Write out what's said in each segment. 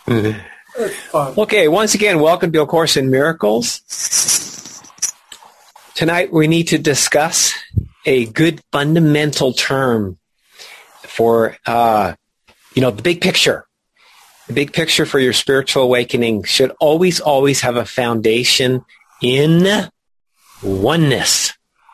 It's fun. Okay, once again, welcome to A Course in Miracles. Tonight we need to discuss a good fundamental term for, the big picture. The big picture for your spiritual awakening should always, always have a foundation in oneness.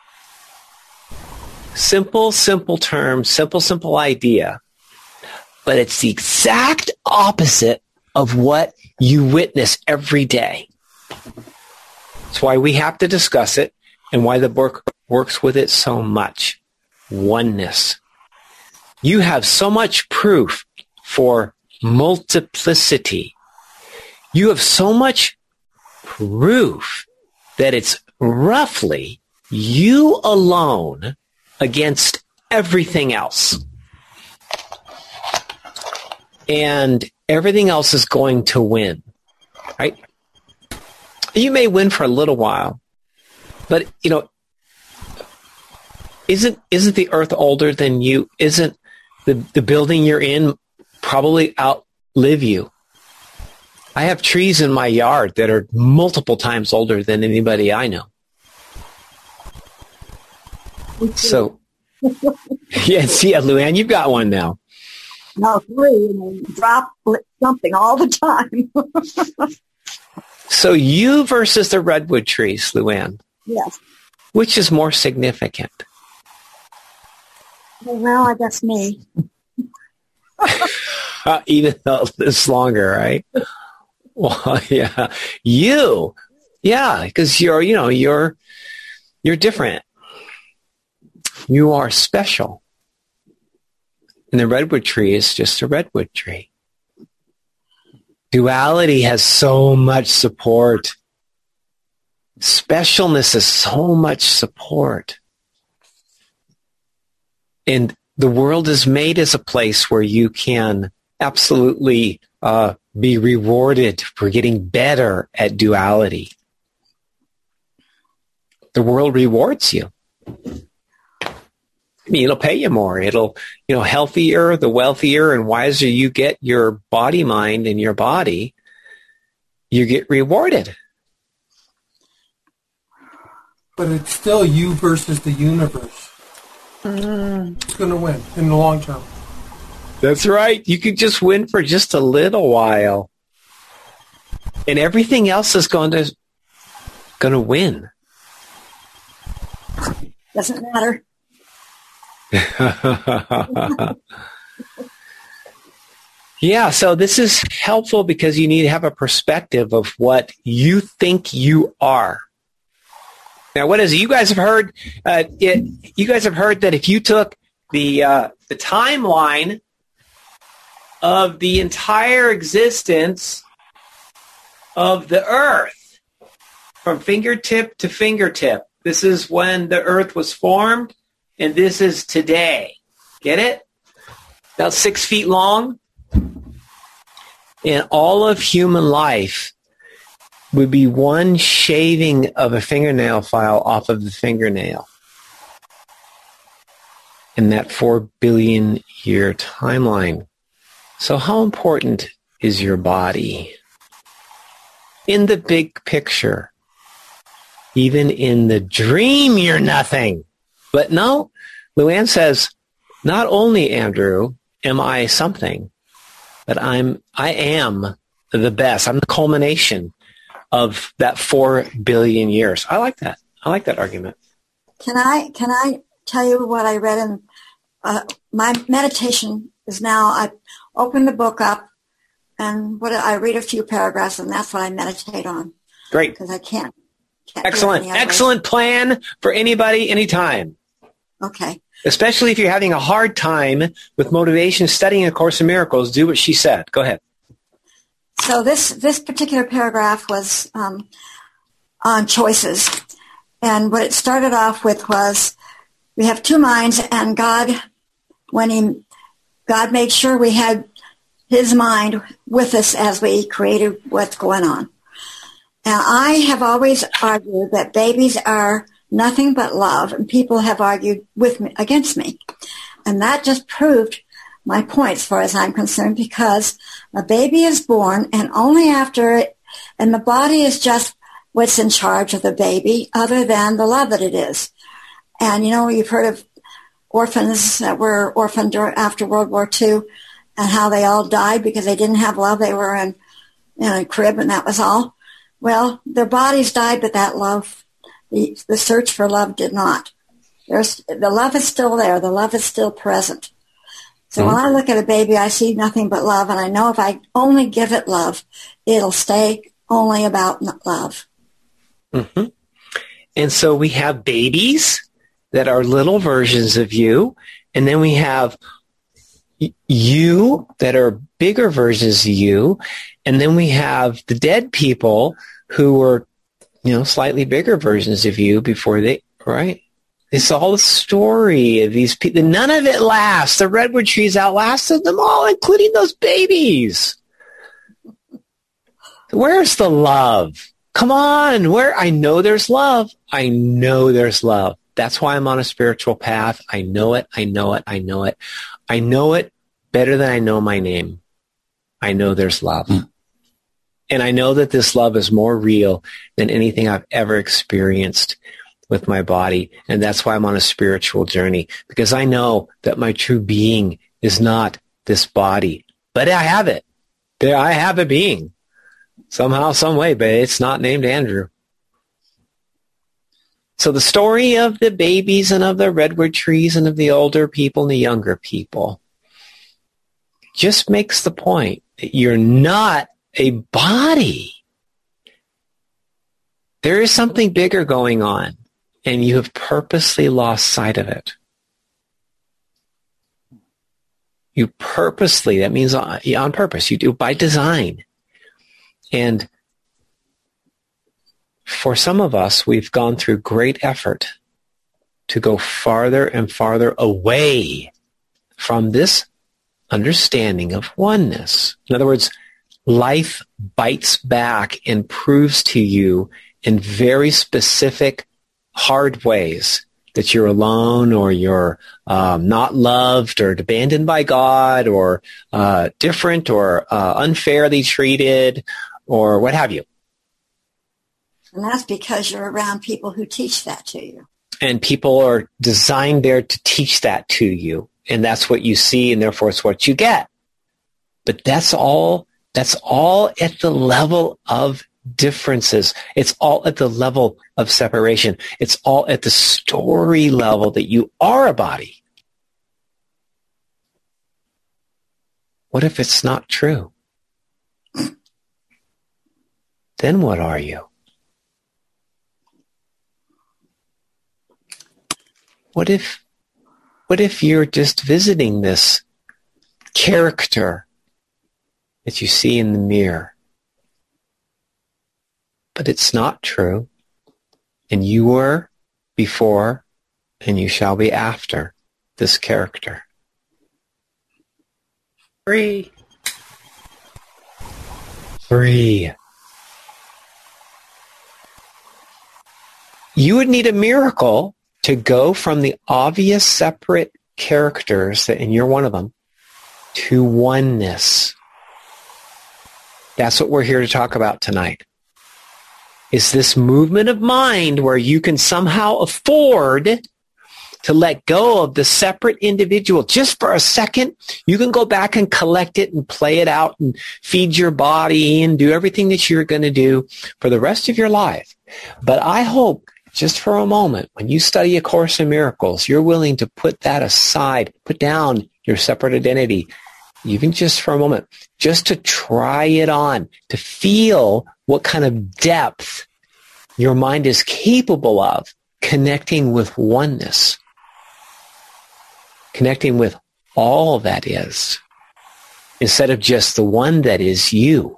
Simple term, simple idea. But it's the exact opposite of what you witness every day. That's why we have to discuss it and why the book works with it so much. Oneness. You have so much proof for multiplicity. You have so much proof that it's roughly you alone against everything else. And everything else is going to win, right? You may win for a little while, but, isn't the earth older than you? Isn't the building you're in probably outlive you? I have trees in my yard that are multiple times older than anybody I know. So, yeah, Luann, you've got one now. No, 3, drop something all the time. So you versus the redwood trees, Luann. Yes. Which is more significant? Well, I guess me. Even though it lives longer, right? Well, yeah. You. Yeah, because you're different. You are special. And the redwood tree is just a redwood tree. Duality has so much support. Specialness has so much support. And the world is made as a place where you can absolutely be rewarded for getting better at duality. The world rewards you. I mean, it'll pay you more. It'll, healthier, the wealthier and wiser you get your body, mind, and your body, you get rewarded. But it's still you versus the universe. It's going to win in the long term. That's right. You could just win for just a little while. And everything else is going to win. Doesn't matter. Yeah, so this is helpful because you need to have a perspective of what you think you are. Now, what is it? You guys have heard? You guys have heard that if you took the timeline of the entire existence of the Earth from fingertip to fingertip, this is when the Earth was formed. And this is today. Get it? About 6 feet long. And all of human life would be one shaving of a fingernail file off of the fingernail. In that 4 billion year timeline. So how important is your body? In the big picture. Even in the dream, you're nothing. But no, Luann says, not only, Andrew, am I something, but I am the best. I'm the culmination of that 4 billion years. I like that. I like that argument. Can I tell you what I read in my meditation is now I open the book up and I read a few paragraphs and that's what I meditate on. Great. Because I can't. Excellent plan for anybody, anytime. Okay. Especially if you're having a hard time with motivation studying A Course in Miracles, do what she said. Go ahead. So this particular paragraph was on choices. And what it started off with was we have two minds, and God made sure we had his mind with us as we created what's going on. Now, I have always argued that babies are nothing but love, and people have argued against me. And that just proved my point as far as I'm concerned, because a baby is born and only after it, and the body is just what's in charge of the baby other than the love that it is. And, you've heard of orphans that were orphaned after World War II and how they all died because they didn't have love. They were in a crib and that was all. Well, their bodies died, but that love, the search for love did not. The love is still there. The love is still present. So when I look at a baby, I see nothing but love, and I know if I only give it love, it'll stay only about love. Mm-hmm. And so we have babies that are little versions of you, and then we have you that are bigger versions of you, and then we have the dead people who were, slightly bigger versions of you before they, right? It's all a story of these people. None of it lasts. The redwood trees outlasted them all, including those babies. Where's the love? Come on. I know there's love. I know there's love. That's why I'm on a spiritual path. I know it. I know it. I know it. I know it better than I know my name. I know there's love. And I know that this love is more real than anything I've ever experienced with my body. And that's why I'm on a spiritual journey, because I know that my true being is not this body, but I have it. I have a being somehow, some way, but it's not named Andrew. So the story of the babies and of the redwood trees and of the older people and the younger people just makes the point that you're not a body. There is something bigger going on, and you have purposely lost sight of it. You purposely, that means on purpose, you do by design. And for some of us, we've gone through great effort to go farther and farther away from this understanding of oneness. In other words, life bites back and proves to you in very specific, hard ways that you're alone, or you're not loved, or abandoned by God, or different, or unfairly treated, or what have you. And that's because you're around people who teach that to you. And people are designed there to teach that to you. And that's what you see, and therefore it's what you get. But that's all at the level of differences. It's all at the level of separation. It's all at the story level that you are a body. What if it's not true? Then what are you? What if you're just visiting this character that you see in the mirror, but it's not true, and you were before and you shall be after this character? Free. You would need a miracle to go from the obvious separate characters, and you're one of them, to oneness. That's what we're here to talk about tonight. Is this movement of mind where you can somehow afford to let go of the separate individual just for a second. You can go back and collect it and play it out and feed your body and do everything that you're going to do for the rest of your life. But I hope just for a moment, when you study A Course in Miracles, you're willing to put that aside, put down your separate identity, even just for a moment, just to try it on, to feel what kind of depth your mind is capable of connecting with oneness, connecting with all that is, instead of just the one that is you.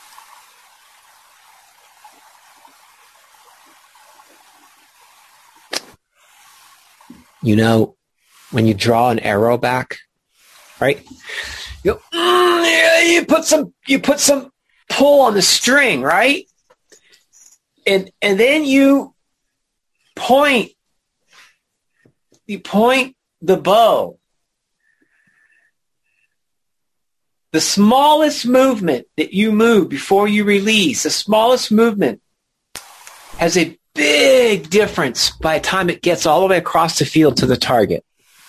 You know, when you draw an arrow back, right? You go, you put some pull on the string, right? And then you point the bow The smallest movement that you move before you release, the smallest movement has a big difference by the time it gets all the way across the field to the target.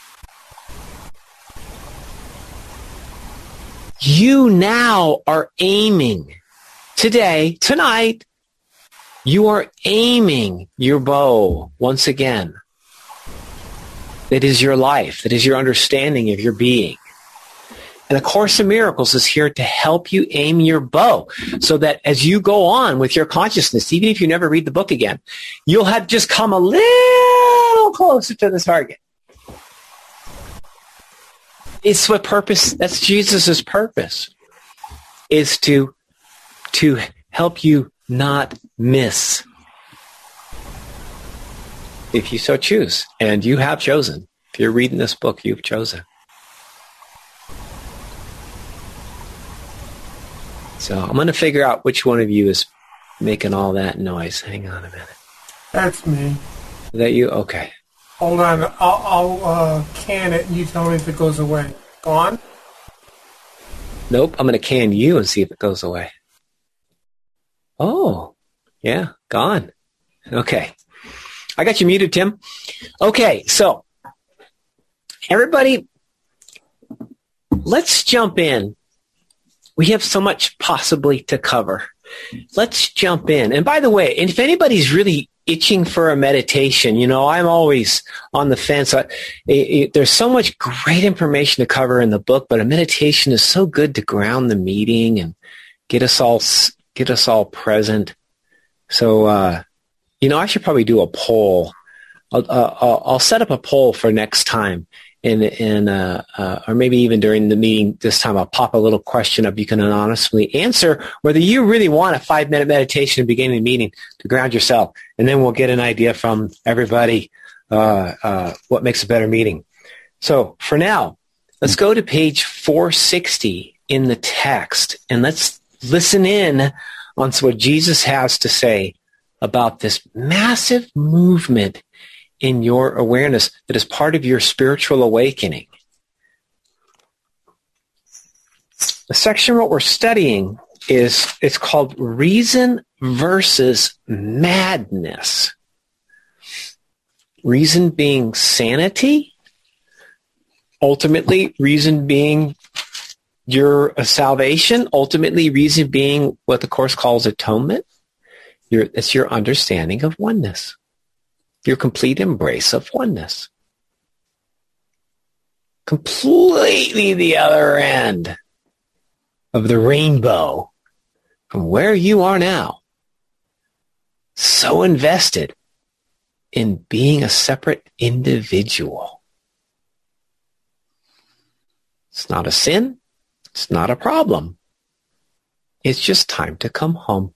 You now are aiming. Tonight, you are aiming your bow once again. That is your life. That is your understanding of your being. And the Course in Miracles is here to help you aim your bow so that as you go on with your consciousness, even if you never read the book again, you'll have just come a little closer to the target. It's what purpose, that's Jesus' purpose, is to help you not miss. If you so choose, and you have chosen. If you're reading this book, you've chosen. So I'm going to figure out which one of you is making all that noise. Hang on a minute. That's me. Is that you? Okay. Hold on. I'll can it and you tell me if it goes away. Gone? Nope. I'm going to can you and see if it goes away. Oh, yeah. Gone. Okay. I got you muted, Tim. Okay. So everybody, let's jump in. We have so much possibly to cover. Let's jump in. And by the way, if anybody's really itching for a meditation, I'm always on the fence. There's so much great information to cover in the book, but a meditation is so good to ground the meeting and get us all present. So, I should probably do a poll. I'll set up a poll for next time. Or maybe even during the meeting this time, I'll pop a little question up. You can anonymously answer whether you really want a 5-minute meditation at the beginning of the meeting to ground yourself. And then we'll get an idea from everybody what makes a better meeting. So for now, let's go to page 460 in the text, and let's listen in on what Jesus has to say about this massive movement in your awareness that is part of your spiritual awakening. The section what we're studying it's called Reason versus Madness. Reason being sanity, ultimately reason being your salvation, ultimately reason being what the Course calls atonement. It's your understanding of oneness. Your complete embrace of oneness. Completely the other end of the rainbow from where you are now. So invested in being a separate individual. It's not a sin. It's not a problem. It's just time to come home.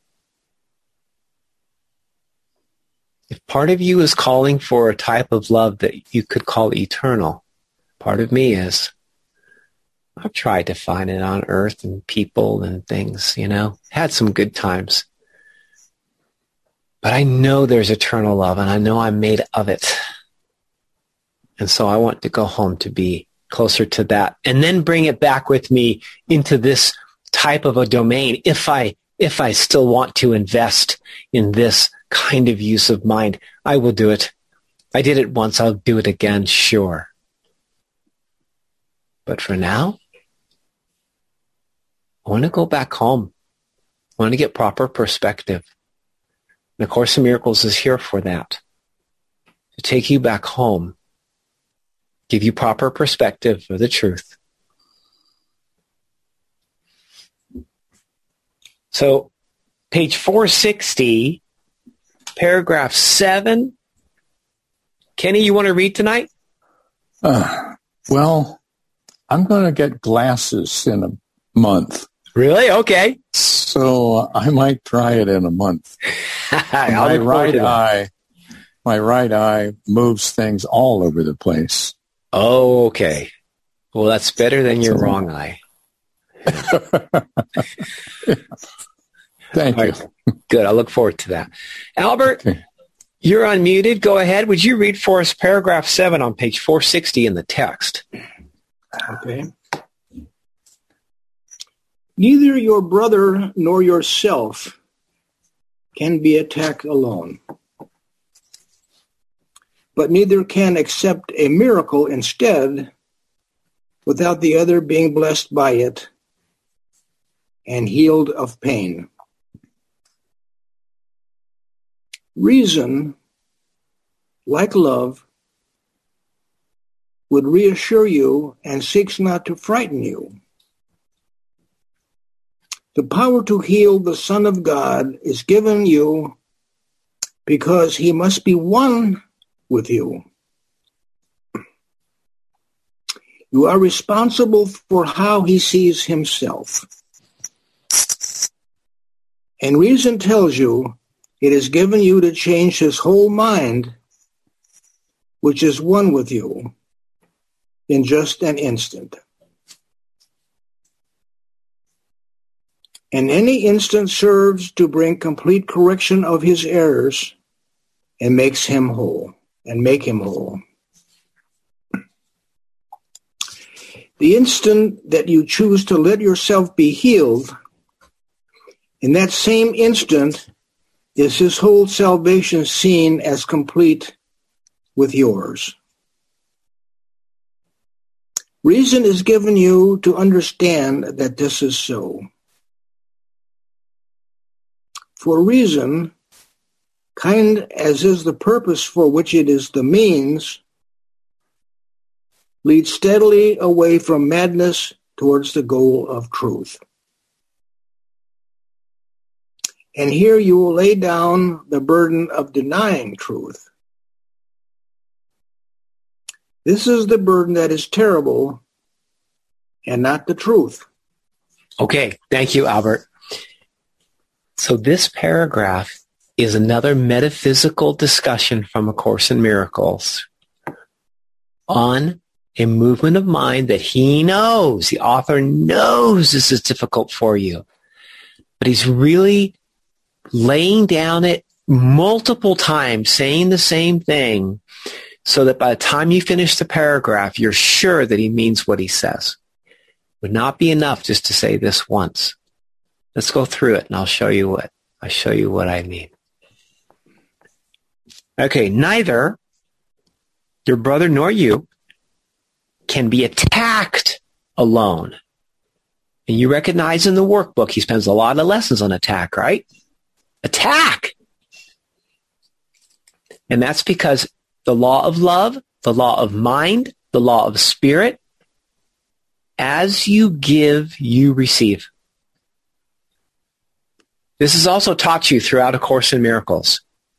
If part of you is calling for a type of love that you could call eternal, part of me is. I've tried to find it on earth and people and things, had some good times. But I know there's eternal love, and I know I'm made of it. And so I want to go home to be closer to that, and then bring it back with me into this type of a domain if I still want to invest in this kind of use of mind. I will do it. I did it once. I'll do it again, sure. But for now, I want to go back home. I want to get proper perspective. And the Course in Miracles is here for that. To take you back home. Give you proper perspective of the truth. So, page 460, paragraph 7. Kenny, you want to read tonight? Well, I'm going to get glasses in a month. Really? Okay. So I might try it in a month. My right eye moves things all over the place. Oh, okay. Well, that's better than your wrong eye. Thank you. Good. I look forward to that. Albert, you're unmuted. Go ahead. Would you read for us paragraph 7 on page 460 in the text? Okay. Neither your brother nor yourself can be attacked alone, but neither can accept a miracle instead without the other being blessed by it and healed of pain. Reason, like love, would reassure you and seeks not to frighten you. The power to heal the Son of God is given you because he must be one with you. You are responsible for how he sees himself. And reason tells you it is given you to change his whole mind, which is one with you, in just an instant. And any instant serves to bring complete correction of his errors and make him whole. The instant that you choose to let yourself be healed, in that same instant is his whole salvation seen as complete with yours. Reason is given you to understand that this is so. For reason, kind as is the purpose for which it is the means, leads steadily away from madness towards the goal of truth. And here you will lay down the burden of denying truth. This is the burden that is terrible and not the truth. Okay, thank you, Albert. So this paragraph is another metaphysical discussion from A Course in Miracles on a movement of mind that he knows, the author knows this is difficult for you. But he's really laying down it multiple times, saying the same thing, so that by the time you finish the paragraph, you're sure that he means what he says. It would not be enough just to say this once. Let's go through it and I'll show you what I mean. Okay, neither your brother nor you can be attacked alone. And you recognize in the workbook, he spends a lot of lessons on attack, right? Attack! And that's because the law of love, the law of mind, the law of spirit, as you give, you receive. This is also taught you throughout A Course in Miracles.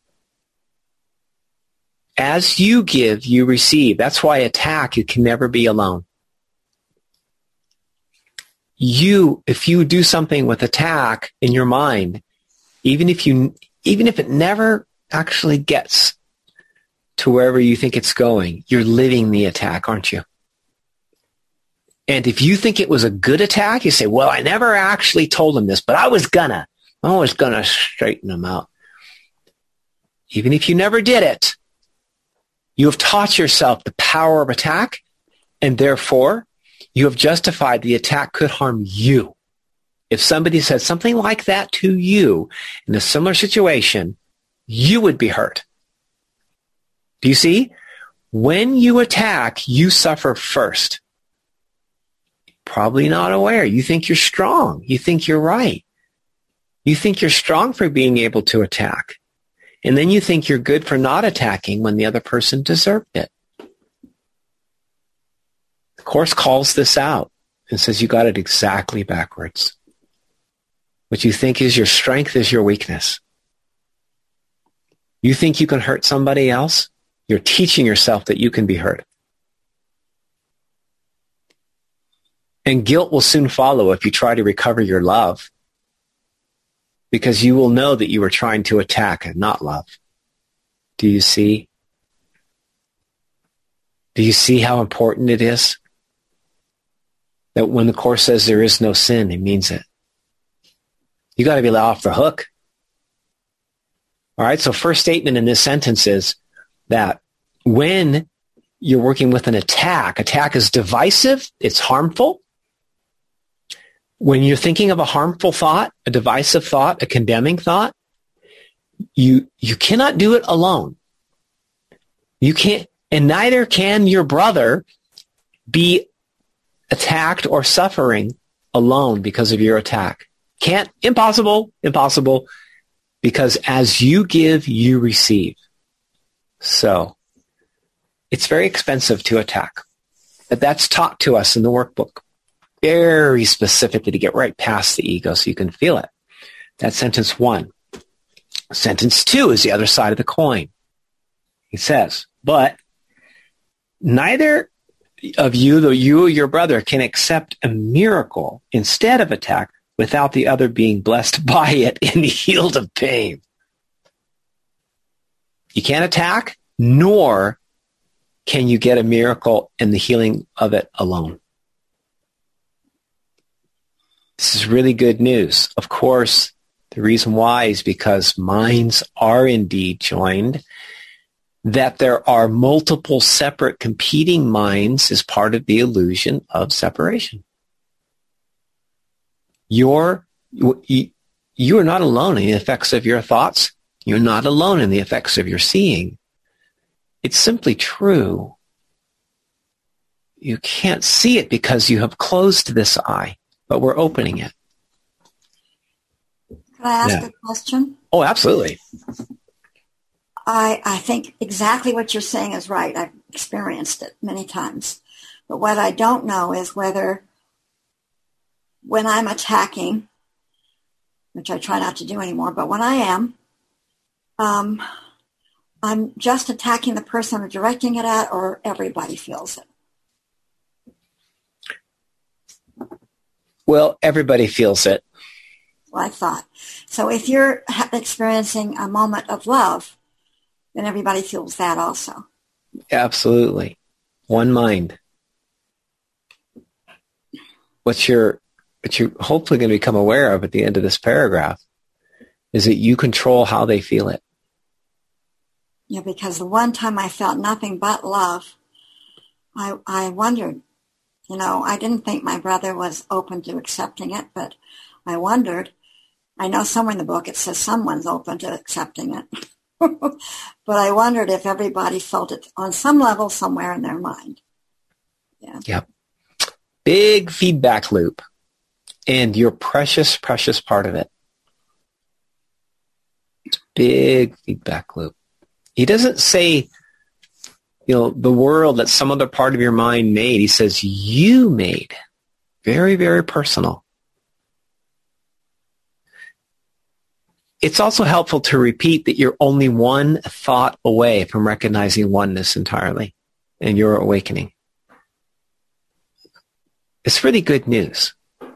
As you give, you receive. That's why attack, you can never be alone. If you do something with attack in your mind, even if it never actually gets to wherever you think it's going, you're living the attack, aren't you? And if you think it was a good attack, you say, well, I never actually told him this, but I was gonna straighten him out. Even if you never did it, you have taught yourself the power of attack, and therefore you have justified the attack could harm you. If somebody said something like that to you in a similar situation, you would be hurt. Do you see? When you attack, you suffer first. Probably not aware. You think you're strong. You think you're right. You think you're strong for being able to attack. And then you think you're good for not attacking when the other person deserved it. The Course calls this out and says you got it exactly backwards. What you think is your strength is your weakness. You think you can hurt somebody else? You're teaching yourself that you can be hurt. And guilt will soon follow if you try to recover your love, because you will know that you were trying to attack and not love. Do you see? Do you see how important it is? That when the Course says there is no sin, it means it. You got to be let off the hook. All right, so first statement in this sentence is that when you're working with an attack is divisive, it's harmful. When you're thinking of a harmful thought, a divisive thought, a condemning thought, you cannot do it alone. You can't, and neither can your brother be attacked or suffering alone because of your attack. Impossible, because as you give, you receive. So it's very expensive to attack. But that's taught to us in the workbook. Very specifically to get right past the ego so you can feel it. That's sentence 1. Sentence 2 is the other side of the coin. He says, but neither of you, though you or your brother, can accept a miracle instead of attack without the other being blessed by it and healed of pain. You can't attack, nor can you get a miracle in the healing of it alone. This is really good news. Of course, the reason why is because minds are indeed joined. That there are multiple separate competing minds is part of the illusion of separation. You are not alone in the effects of your thoughts. You're not alone in the effects of your seeing. It's simply true. You can't see it because you have closed this eye, but we're opening it. Can I ask a question? Oh, absolutely. I think exactly what you're saying is right. I've experienced it many times. But what I don't know is whether when I'm attacking, which I try not to do anymore, but when I am, I'm just attacking the person I'm directing it at, or everybody feels it. Well, everybody feels it. Well, I thought. So if you're experiencing a moment of love, then everybody feels that also. Absolutely. One mind. What you're hopefully going to become aware of at the end of this paragraph is that you control how they feel it. Yeah, because the one time I felt nothing but love, I wondered, I didn't think my brother was open to accepting it, but I wondered. I know somewhere in the book it says someone's open to accepting it. But I wondered if everybody felt it on some level somewhere in their mind. Yeah. Yep. Big feedback loop. And you're precious, precious part of it. Big feedback loop. He doesn't say, the world that some other part of your mind made. He says you made. Very, very personal. It's also helpful to repeat that you're only one thought away from recognizing oneness entirely and your awakening. It's really good news.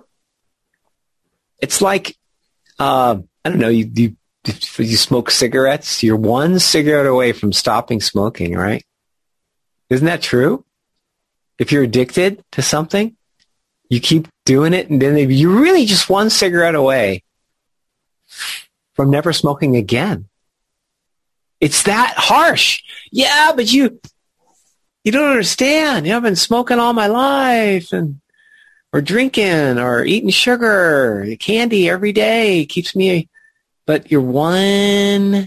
It's like, I don't know, you smoke cigarettes. You're one cigarette away from stopping smoking, right? Isn't that true? If you're addicted to something, you keep doing it, and then you're really just one cigarette away from never smoking again. It's that harsh. Yeah, but you don't understand. I've been smoking all my life, or drinking, or eating sugar, candy every day keeps me. But you're one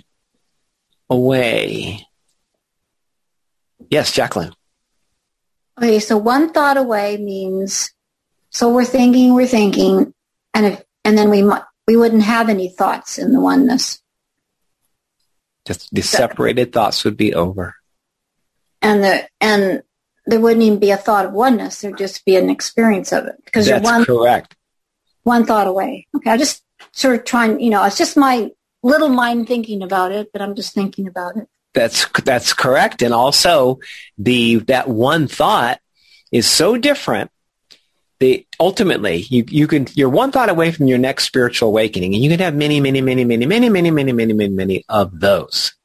away. Yes, Jacqueline. Okay, so one thought away means, so we're thinking, and then we wouldn't have any thoughts in the oneness. Just the separated thoughts would be over. And there wouldn't even be a thought of oneness. There'd just be an experience of it. Because that's correct. One thought away. Okay, I just sort of trying, it's just my little mind thinking about it, but I'm just thinking about it. That's correct. And also that one thought is so different. Ultimately, you're one thought away from your next spiritual awakening, and you can have many, many, many, many, many, many, many, many, many, many of those.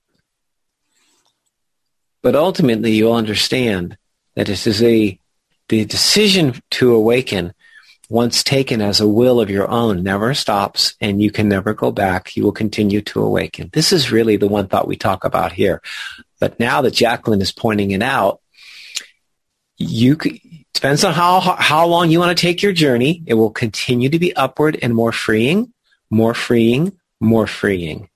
But ultimately, you'll understand that this is the decision to awaken, once taken as a will of your own, never stops, and you can never go back. You will continue to awaken. This is really the one thought we talk about here. But now that Jacqueline is pointing it out, Depends on how long you want to take your journey. It will continue to be upward and more freeing, more freeing, more freeing.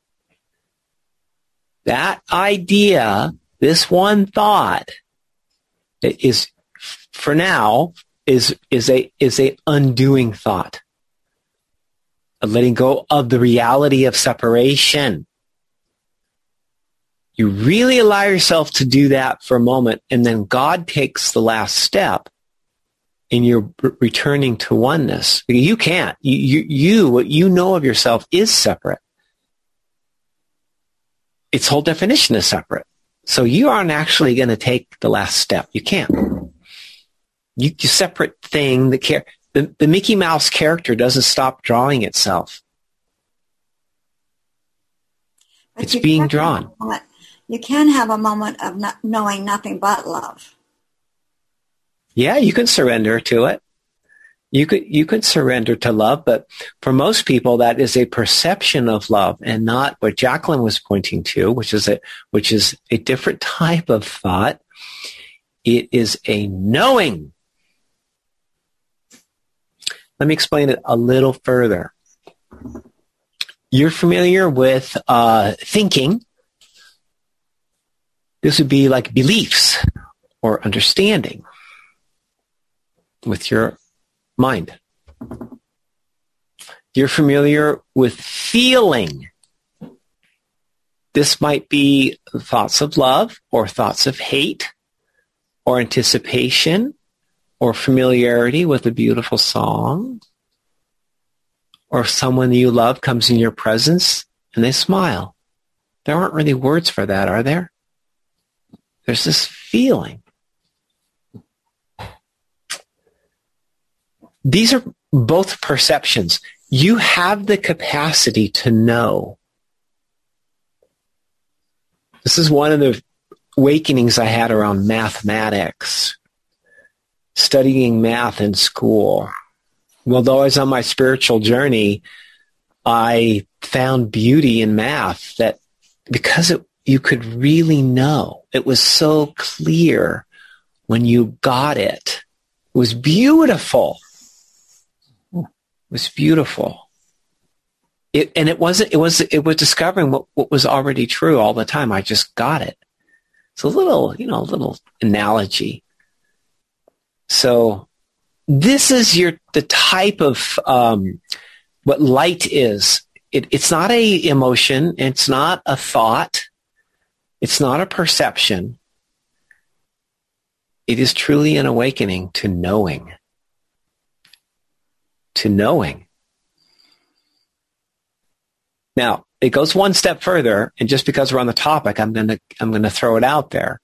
That idea, this one thought, is for now is a undoing thought, a letting go of the reality of separation. You really allow yourself to do that for a moment, and then God takes the last step in your returning to oneness. You can't. What you know of yourself is separate. Its whole definition is separate. So you aren't actually going to take the last step. You can't. You separate thing, the Mickey Mouse character doesn't stop drawing itself. But it's being drawn. You can have a moment of not knowing nothing but love. Yeah, you can surrender to it. You could surrender to love, but for most people, that is a perception of love and not what Jacqueline was pointing to, which is a different type of thought. It is a knowing. Let me explain it a little further. You're familiar with thinking. This would be like beliefs or understanding with your mind. You're familiar with feeling. This might be thoughts of love or thoughts of hate or anticipation or familiarity with a beautiful song, or someone you love comes in your presence and they smile. There aren't really words for that, are there? There's this feeling. These are both perceptions. You have the capacity to know. This is one of the awakenings I had around mathematics, studying math in school. Although I was on my spiritual journey, I found beauty in math that because you could really know. It was so clear when you got it. It was beautiful. It was beautiful. It was discovering what was already true all the time. I just got it. It's a little analogy. So this is the type of what light is. It's not a emotion. It's not a thought. It's not a perception. It is truly an awakening to knowing. To knowing. Now, it goes one step further, and just because we're on the topic, I'm gonna throw it out there.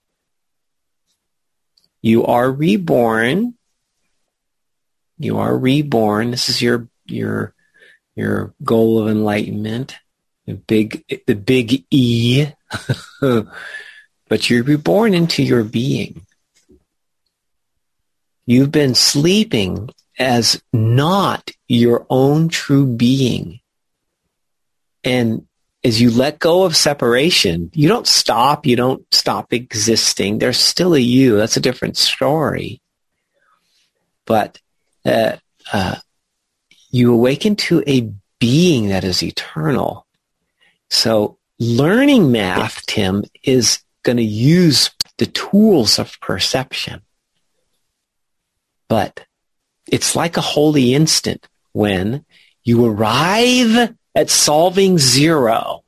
You are reborn. You are reborn. This is your goal of enlightenment. The big E. But you're reborn into your being. You've been sleeping as not your own true being. And as you let go of separation, you don't stop existing. There's still a you. That's a different story. But you awaken to a being that is eternal. So learning math, Tim, is going to use the tools of perception. But it's like a holy instant when you arrive at solving zero.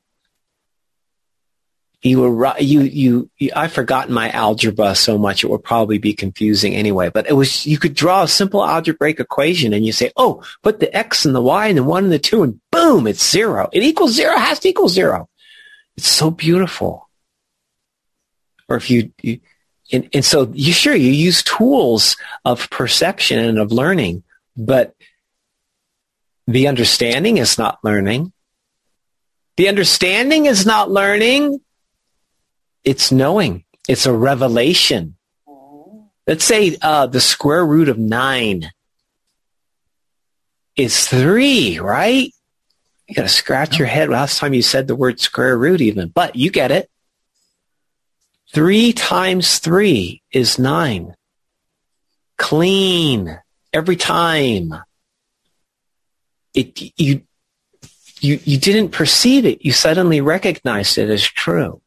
I've forgotten my algebra so much it would probably be confusing anyway, but you could draw a simple algebraic equation and you say, oh, put the x and the y and the 1 and the 2 and boom, it's zero. It equals zero, has to equal zero. It's so beautiful. Or if and so you use tools of perception and of learning, but the understanding is not learning. The understanding is not learning. It's knowing. It's a revelation. Let's say the square root of 9 is 3, right? You got to scratch your head last time you said the word square root even, but you get it. 3 times 3 is 9. clean every time. You didn't perceive it. You suddenly recognized it as true.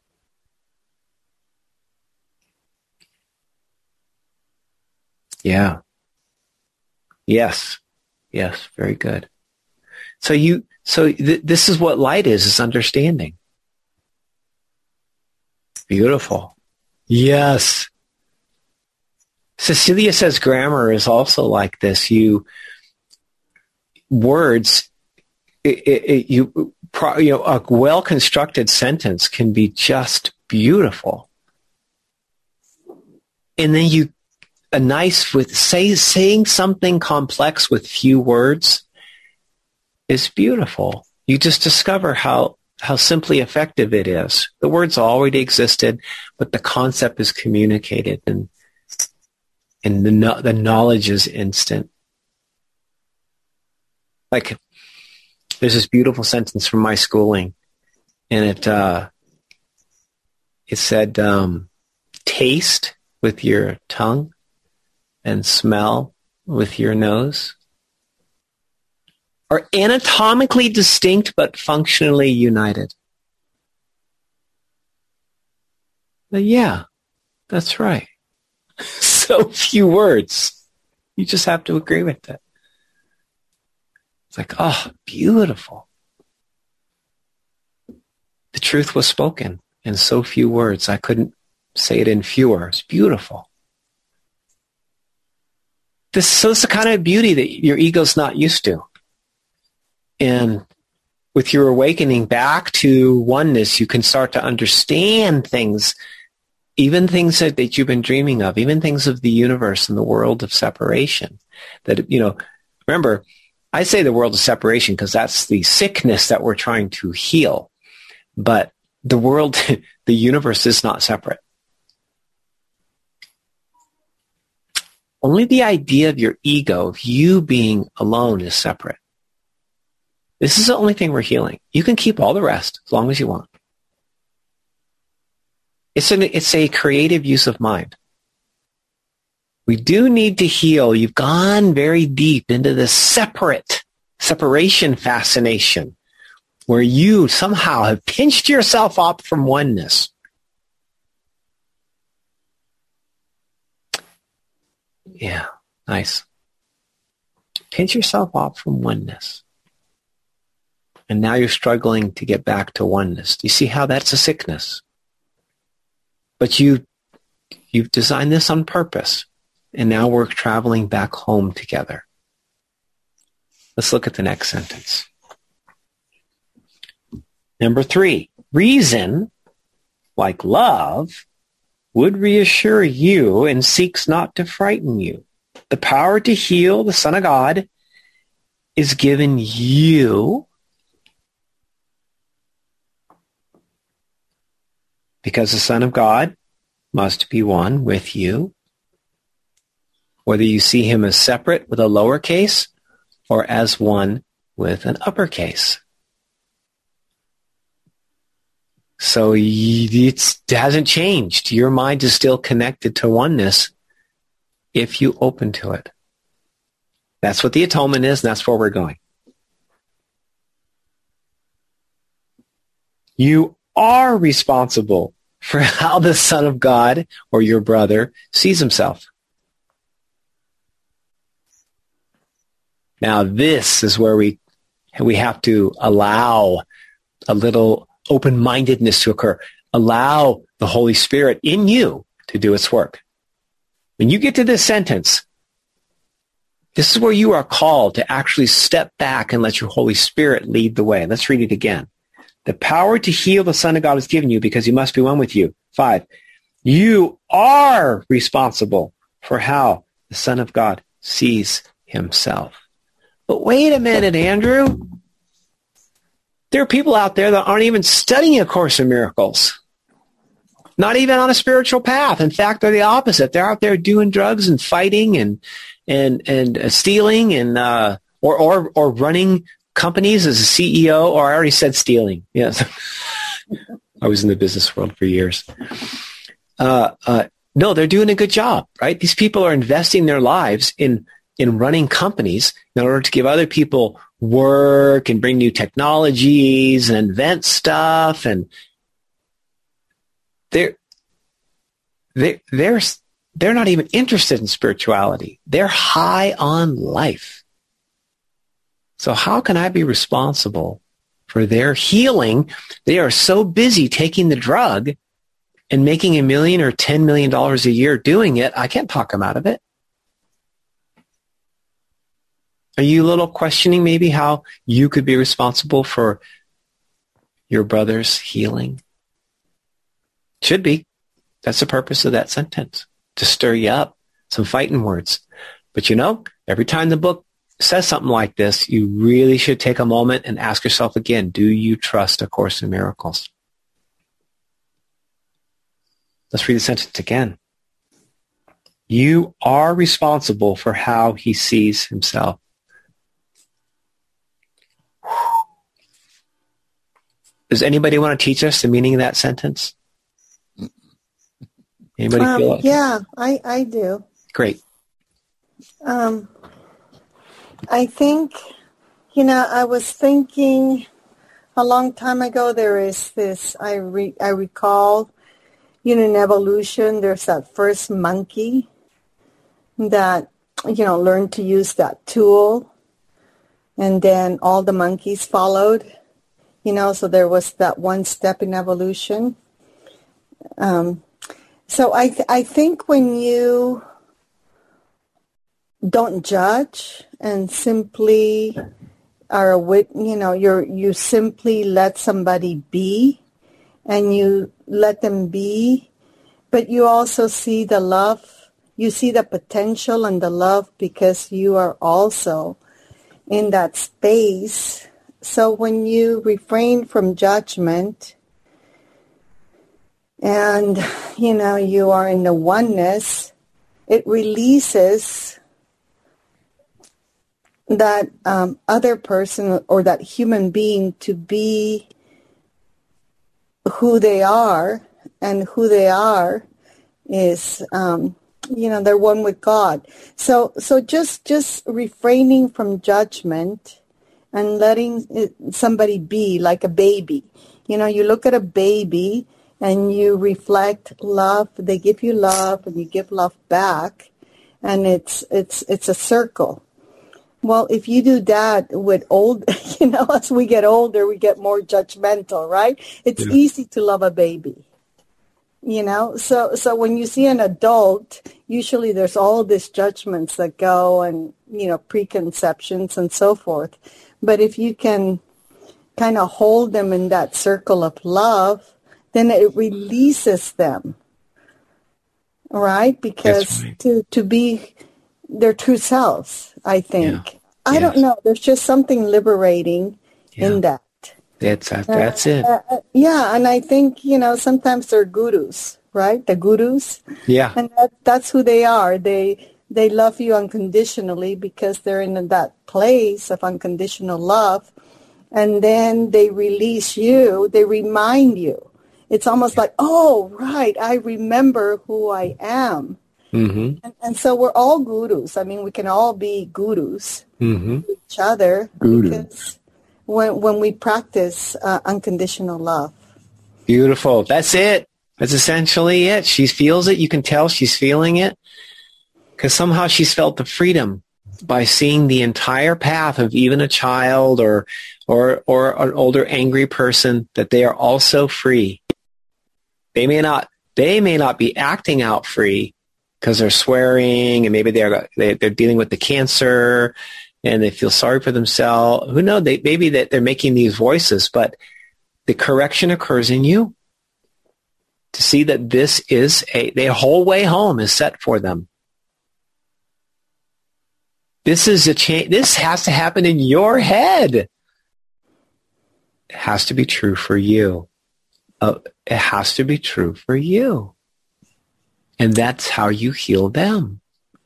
Yeah. Yes. Yes. Very good. So this is what light is understanding. Beautiful. Yes. Cecilia says grammar is also like this. Words, a well-constructed sentence can be just beautiful. And then saying something complex with few words is beautiful. You just discover how simply effective it is. The words already existed, but the concept is communicated, and the knowledge is instant. Like, there's this beautiful sentence from my schooling, and it said, taste with your tongue and smell with your nose are anatomically distinct but functionally united. But yeah, that's right. So few words. You just have to agree with it. It's like, oh, beautiful. The truth was spoken in so few words. I couldn't say it in fewer. It's beautiful. So it's the kind of beauty that your ego's not used to. And with your awakening back to oneness, you can start to understand things, even things that you've been dreaming of, even things of the universe and the world of separation. That, remember, I say the world of separation because that's the sickness that we're trying to heal. But the world, the universe is not separate. Only the idea of your ego, of you being alone, is separate. This is the only thing we're healing. You can keep all the rest as long as you want. It's a creative use of mind. We do need to heal. You've gone very deep into this separation fascination where you somehow have pinched yourself up from oneness. Yeah, nice. Pinch yourself off from oneness. And now you're struggling to get back to oneness. Do you see how that's a sickness? But you've designed this on purpose. And now we're traveling back home together. Let's look at the next sentence. Number 3, reason, like love, would reassure you and seeks not to frighten you. The power to heal, the Son of God, is given you because the Son of God must be one with you, whether you see him as separate with a lowercase or as one with an uppercase. So it hasn't changed. Your mind is still connected to oneness if you open to it. That's what the atonement is, and that's where we're going. You are responsible for how the Son of God or your brother sees himself. Now, this is where we have to allow a little open-mindedness to occur. Allow the Holy Spirit in you to do its work. When you get to this sentence, this is where you are called to actually step back and let your Holy Spirit lead the way. Let's read it again. The power to heal the Son of God is given you because he must be one with you. 5, you are responsible for how the Son of God sees himself. But wait a minute, Andrew. There are people out there that aren't even studying A Course in Miracles. Not even on a spiritual path. In fact, they're the opposite. They're out there doing drugs and fighting and stealing and or running companies as a CEO. Or I already said stealing. Yes, I was in the business world for years. no, they're doing a good job, right? These people are investing their lives in running companies in order to give other people work and bring new technologies and invent stuff. And they're not even interested in spirituality. They're high on life. So how can I be responsible for their healing? They are so busy taking the drug and making $1 million or $10 million a year doing it, I can't talk them out of it. Are you a little questioning maybe how you could be responsible for your brother's healing? Should be. That's the purpose of that sentence, to stir you up, some fighting words. But every time the book says something like this, you really should take a moment and ask yourself again, do you trust A Course in Miracles? Let's read the sentence again. You are responsible for how he sees himself. Does anybody want to teach us the meaning of that sentence? Anybody feel it? Yeah, I do. Great. I think, I was thinking a long time ago, there is this, I recall, in evolution, there's that first monkey that, learned to use that tool. And then all the monkeys followed, so there was that one step in evolution. So I think when you don't judge and simply are you simply let somebody be and you let them be, but you also see the love, you see the potential and the love because you are also in that space. So when you refrain from judgment and, you are in the oneness, it releases that other person or that human being to be who they are, and who they are is, they're one with God. So just refraining from judgment and letting somebody be like a baby. You look at a baby and you reflect love. They give you love and you give love back, and it's a circle. Well, if you do that with as we get older, we get more judgmental, right? It's easy to love a baby, So when you see an adult, usually there's all these judgments that go and, preconceptions and so forth. But if you can kind of hold them in that circle of love, then it releases them, right? Because to be their true selves, I think. Yeah. I don't know. There's just something liberating in that. That's it. Yeah, and I think, sometimes they're gurus, right? The gurus. Yeah. And that's who they are. They love you unconditionally because they're in that place of unconditional love. And then they release you. They remind you. It's almost like, oh, right, I remember who I am. Mm-hmm. And so we're all gurus. I mean, we can all be gurus to each other because when we practice unconditional love. Beautiful. That's it. That's essentially it. She feels it. You can tell she's feeling it because somehow she's felt the freedom by seeing the entire path of even a child or an older angry person, that they are also free. They may not be acting out free because they're swearing and maybe they're dealing with the cancer and they feel sorry for themselves. Who knows? Maybe that they're making these voices, but the correction occurs in you to see that this is their whole way home is set for them. This is a change. This has to happen in your head. It has to be true for you. It has to be true for you. And that's how you heal them.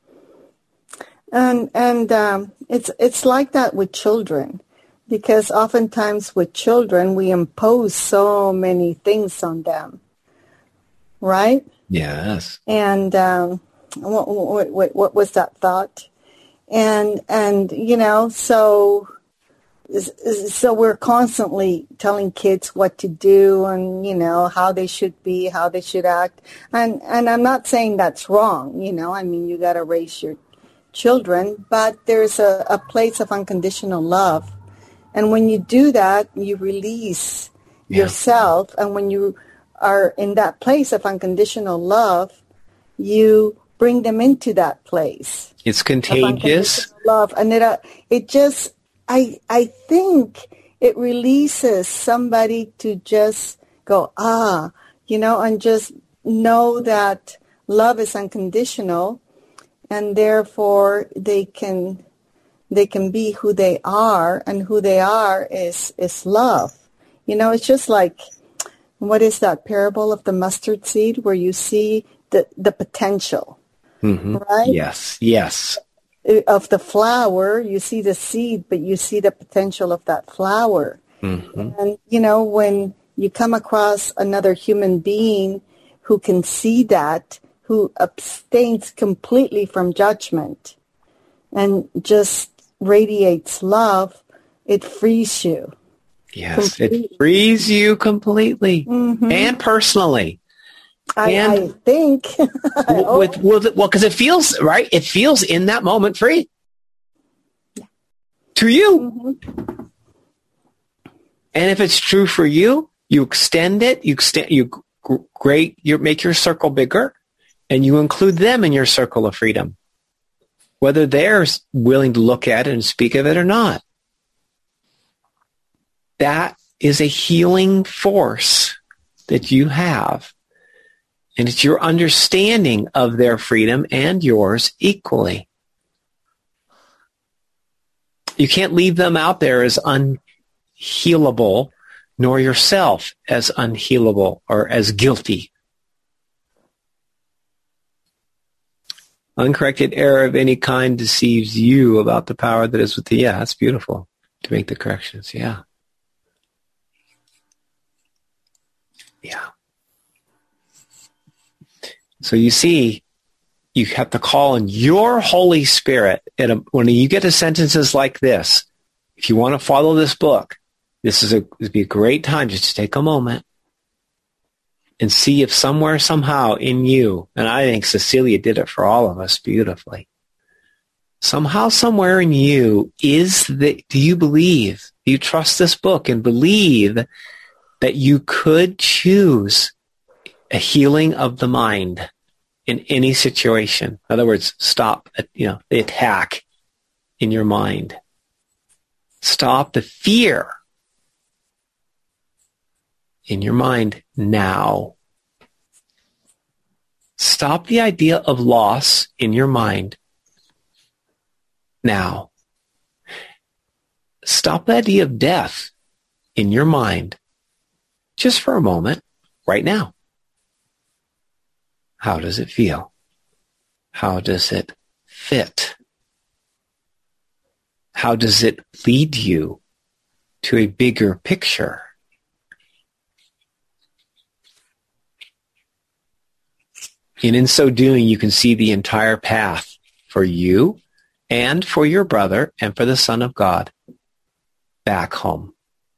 And it's like that with children, because oftentimes with children we impose so many things on them, right? Yes. And what was that thought? And so we're constantly telling kids what to do and, how they should be, how they should act. And I'm not saying that's wrong, you got to raise your children, but there's a place of unconditional love. And when you do that, you release yourself. And when you are in that place of unconditional love, you bring them into that place. It's contagious. Love. And it just, I think it releases somebody to just go, and just know that love is unconditional, and therefore they can be who they are, and who they are is love. It's just like, what is that parable of the mustard seed where you see the potential, right? Yes. Of the flower, you see the seed, but you see the potential of that flower. Mm-hmm. And, when you come across another human being who can see that, who abstains completely from judgment and just radiates love, it frees you. Yes, completely. It frees you completely and personally. I think. Because it feels, right? It feels in that moment free. To you. Mm-hmm. And if it's true for you, you extend it, you make your circle bigger, and you include them in your circle of freedom, whether they're willing to look at it and speak of it or not. That is a healing force that you have. And it's your understanding of their freedom and yours equally. You can't leave them out there as unhealable, nor yourself as unhealable or as guilty. Uncorrected error of any kind deceives you about the power that is within. Yeah, that's beautiful to make the corrections. Yeah. So you see, you have to call in your Holy Spirit. When you get to sentences like this, if you want to follow this book, it'd be a great time just to take a moment and see if somewhere, somehow in you, and I think Cecilia did it for all of us beautifully, somehow, somewhere in you do you believe, do you trust this book and believe that you could choose a healing of the mind in any situation? In other words, stop, the attack in your mind. Stop the fear in your mind now. Stop the idea of loss in your mind now. Stop the idea of death in your mind just for a moment right now. How does it feel? How does it fit? How does it lead you to a bigger picture? And in so doing, you can see the entire path for you and for your brother and for the Son of God back home.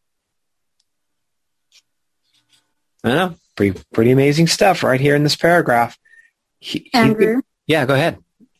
I know, pretty amazing stuff right here in this paragraph. Andrew? Yeah, go ahead.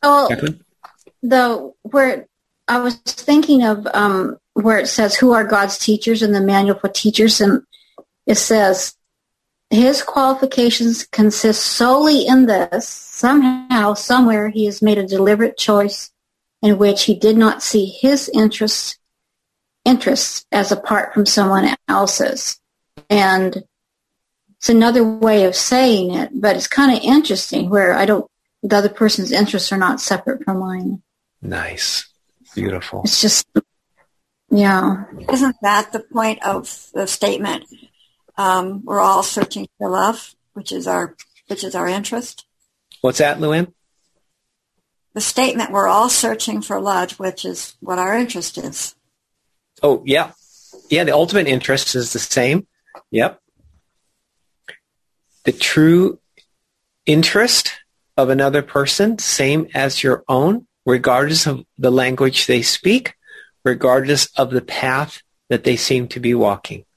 Oh, where I was thinking of where it says, who are God's teachers in the manual for teachers, and it says, his qualifications consist solely in this. Somehow, somewhere, he has made a deliberate choice in which he did not see his interests as apart from someone else's. And it's another way of saying it, but it's kind of interesting where the other person's interests are not separate from mine. Nice. Beautiful. It's just, yeah. Isn't that the point of the statement? We're all searching for love, which is our interest. What's that, Luann? The statement, we're all searching for love, which is what our interest is. Oh, yeah. Yeah, the ultimate interest is the same. Yep. The true interest of another person, same as your own, regardless of the language they speak, regardless of the path that they seem to be walking.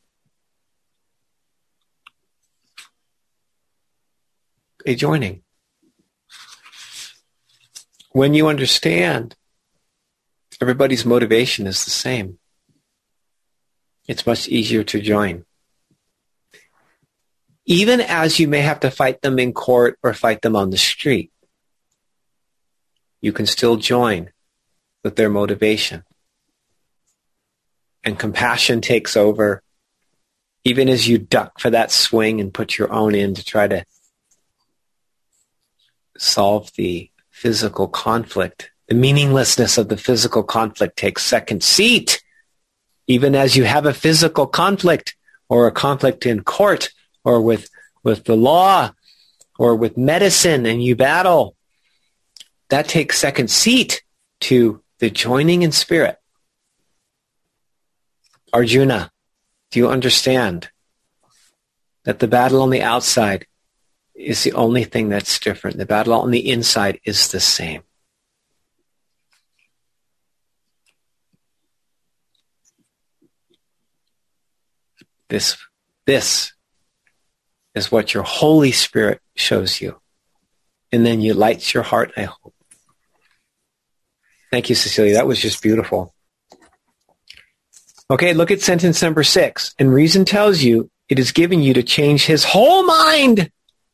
A joining. When you understand everybody's motivation is the same, it's much easier to join. Even as you may have to fight them in court or fight them on the street, you can still join with their motivation. And compassion takes over, even as you duck for that swing and put your own in to try to solve the physical conflict. The meaninglessness of the physical conflict takes second seat. Even as you have a physical conflict or a conflict in court or with the law or with medicine and you battle, that takes second seat to the joining in spirit. Arjuna, do you understand that the battle on the outside is the only thing that's different? The battle on the inside is the same. This is what your Holy Spirit shows you. And then you lights your heart, I hope. Thank you, Cecilia. That was just beautiful. Okay, look at sentence number 6. And reason tells you it is giving you to change his whole mind.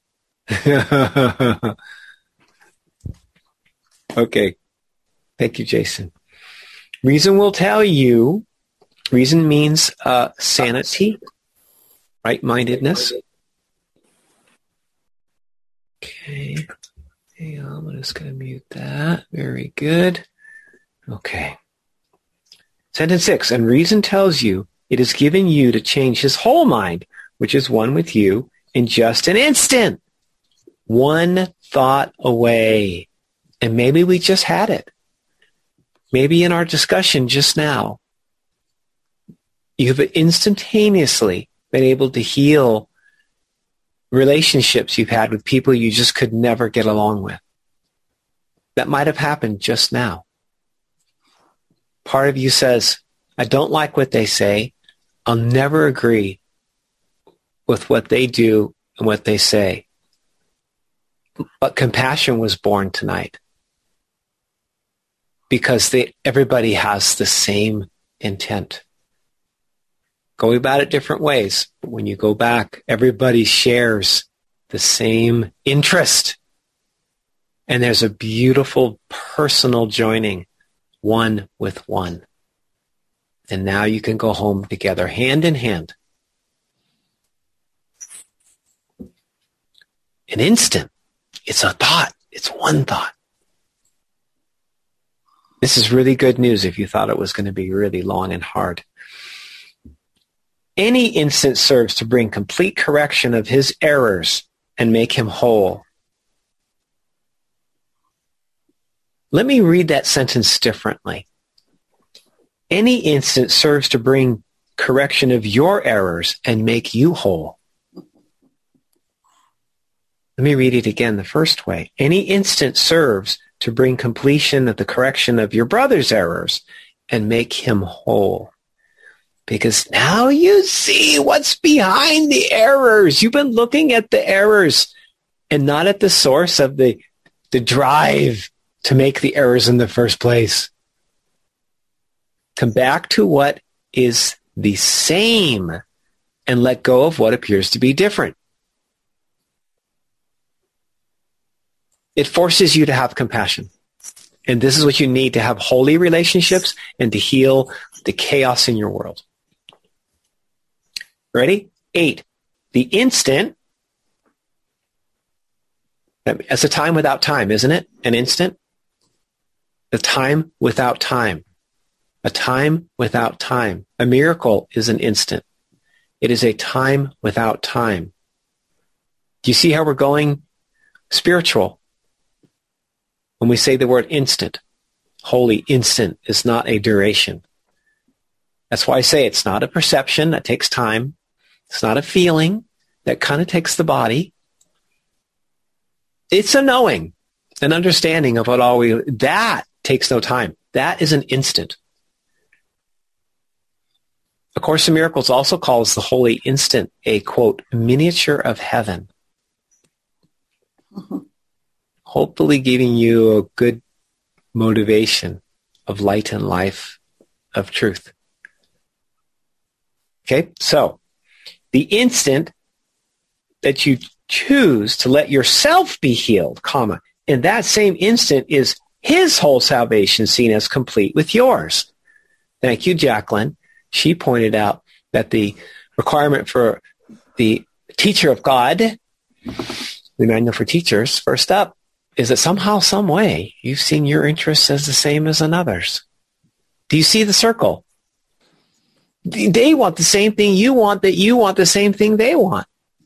Okay. Thank you, Jason. Reason will tell you, reason means sanity, right-mindedness. Okay. Hang on, I'm just going to mute that. Very good. Okay. Sentence 6, and reason tells you it is giving you to change his whole mind, which is one with you, in just an instant. One thought away. And maybe we just had it. Maybe in our discussion just now, you've instantaneously been able to heal relationships you've had with people you just could never get along with. That might have happened just now. Part of you says, I don't like what they say. I'll never agree with what they do and what they say. But compassion was born tonight because everybody has the same intent. Going about it different ways, but when you go back, everybody shares the same interest. And there's a beautiful personal joining, one with one. And now you can go home together, hand in hand. An instant. It's a thought. It's one thought. This is really good news if you thought it was going to be really long and hard. Any instant serves to bring complete correction of his errors and make him whole. Let me read that sentence differently. Any instant serves to bring correction of your errors and make you whole. Let me read it again the first way. Any instant serves to bring completion of the correction of your brother's errors and make him whole. Because now you see what's behind the errors. You've been looking at the errors and not at the source of the drive to make the errors in the first place. Come back to what is the same and let go of what appears to be different. It forces you to have compassion. And this is what you need to have holy relationships and to heal the chaos in your world. Ready? 8. The instant. That's a time without time, isn't it? An instant. A time without time. A time without time. A miracle is an instant. It is a time without time. Do you see how we're going spiritual? When we say the word instant, holy instant is not a duration. That's why I say it's not a perception that takes time. It's not a feeling that kind of takes the body. It's a knowing, an understanding of what all that takes no time. That is an instant. A Course in Miracles also calls the holy instant a, quote, miniature of heaven. Mm-hmm. Hopefully giving you a good motivation of light and life, of truth. Okay, so the instant that you choose to let yourself be healed, comma, in that same instant is his whole salvation seen as complete with yours. Thank you, Jacqueline. She pointed out that the requirement for the teacher of God, the manual for teachers, first up, is that somehow, some way, you've seen your interests as the same as another's. Do you see the circle? They want the same thing you want, that you want the same thing they want.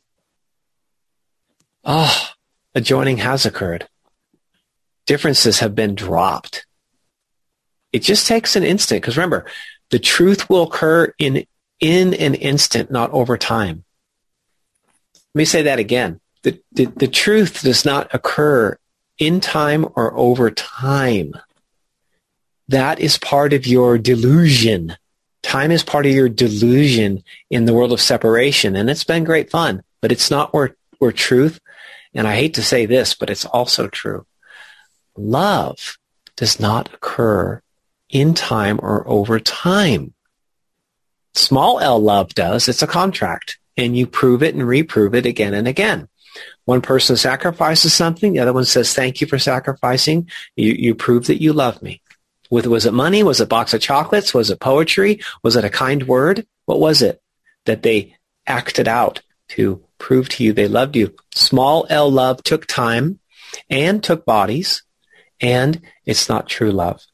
Ah, a joining has occurred. Differences have been dropped. It just takes an instant, because remember, the truth will occur in an instant, not over time. Let me say that again. The truth does not occur in time or over time. That is part of your delusion. Time is part of your delusion in the world of separation, and it's been great fun, but it's not where truth, and I hate to say this, but it's also true. Love does not occur in time or over time. Small L love does. It's a contract, and you prove it and reprove it again and again. One person sacrifices something. The other one says, thank you for sacrificing. You prove that you love me. Was it money? Was it a box of chocolates? Was it poetry? Was it a kind word? What was it that they acted out to prove to you they loved you? Small L love took time and took bodies, and it's not true love.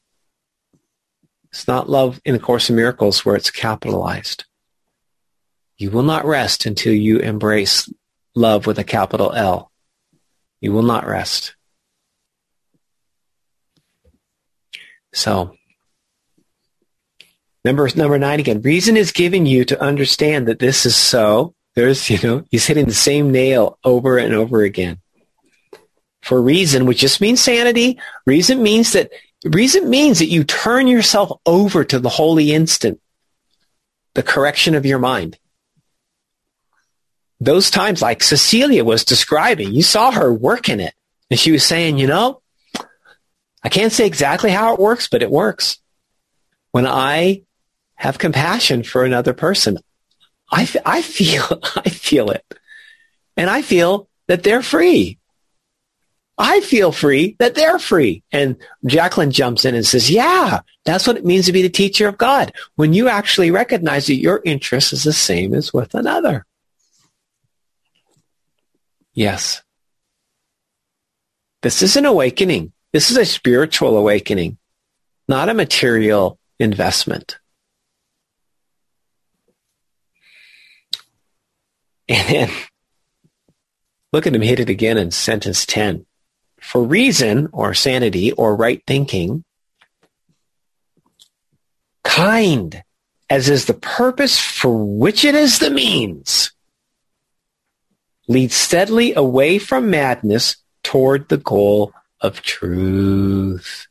It's not love in the Course in Miracles where it's capitalized. You will not rest until you embrace love with a capital L. You will not rest. So, number 9 again. Reason is giving you to understand that this is so. There's, he's hitting the same nail over and over again. For reason, which just means sanity, reason means that you turn yourself over to the holy instant, the correction of your mind. Those times, like Cecilia was describing, you saw her working it. And she was saying, I can't say exactly how it works, but it works. When I have compassion for another person, I feel it. And I feel that they're free. I feel free that they're free. And Jacqueline jumps in and says, yeah, that's what it means to be the teacher of God. When you actually recognize that your interest is the same as with another. Yes. This is an awakening. This is a spiritual awakening, not a material investment. And then look at him hit it again in sentence 10. For reason or sanity or right thinking, kind as is the purpose for which it is the means, leads steadily away from madness toward the goal of truth.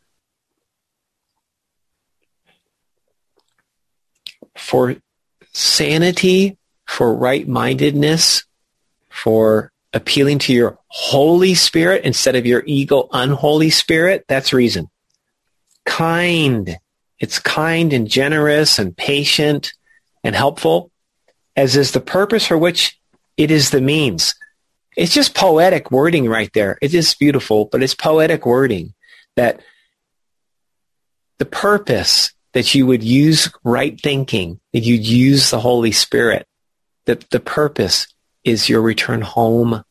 For sanity, for right-mindedness, for appealing to your Holy Spirit instead of your ego unholy spirit, that's reason. Kind. It's kind and generous and patient and helpful, as is the purpose for which it is the means. It's just poetic wording right there. It is beautiful, but it's poetic wording that the purpose that you would use right thinking, that you'd use the Holy Spirit, that the purpose is your return home.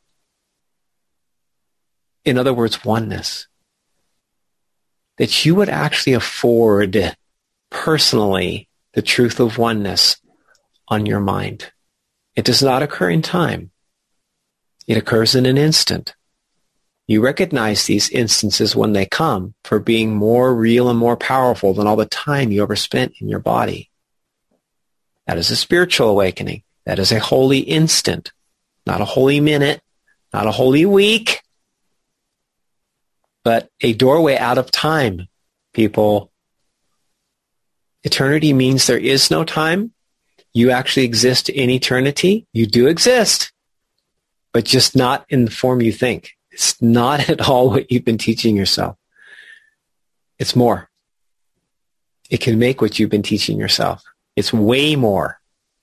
In other words, oneness. That you would actually afford personally the truth of oneness on your mind. It does not occur in time. It occurs in an instant. You recognize these instances when they come for being more real and more powerful than all the time you ever spent in your body. That is a spiritual awakening. That is a holy instant, not a holy minute, not a holy week, but a doorway out of time, people. Eternity means there is no time. You actually exist in eternity. You do exist, but just not in the form you think. It's not at all what you've been teaching yourself. It's more. It can make what you've been teaching yourself. It's way more.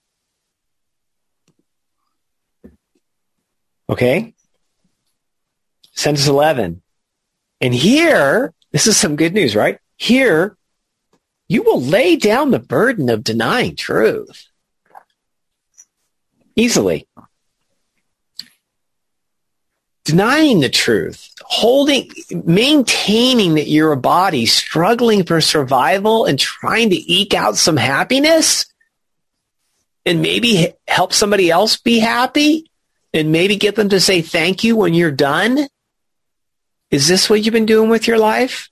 Okay? Sentence 11. And here, this is some good news, right? Here, you will lay down the burden of denying truth. Easily. Denying the truth, maintaining that you're a body, struggling for survival and trying to eke out some happiness and maybe help somebody else be happy and maybe get them to say thank you when you're done. Is this what you've been doing with your life?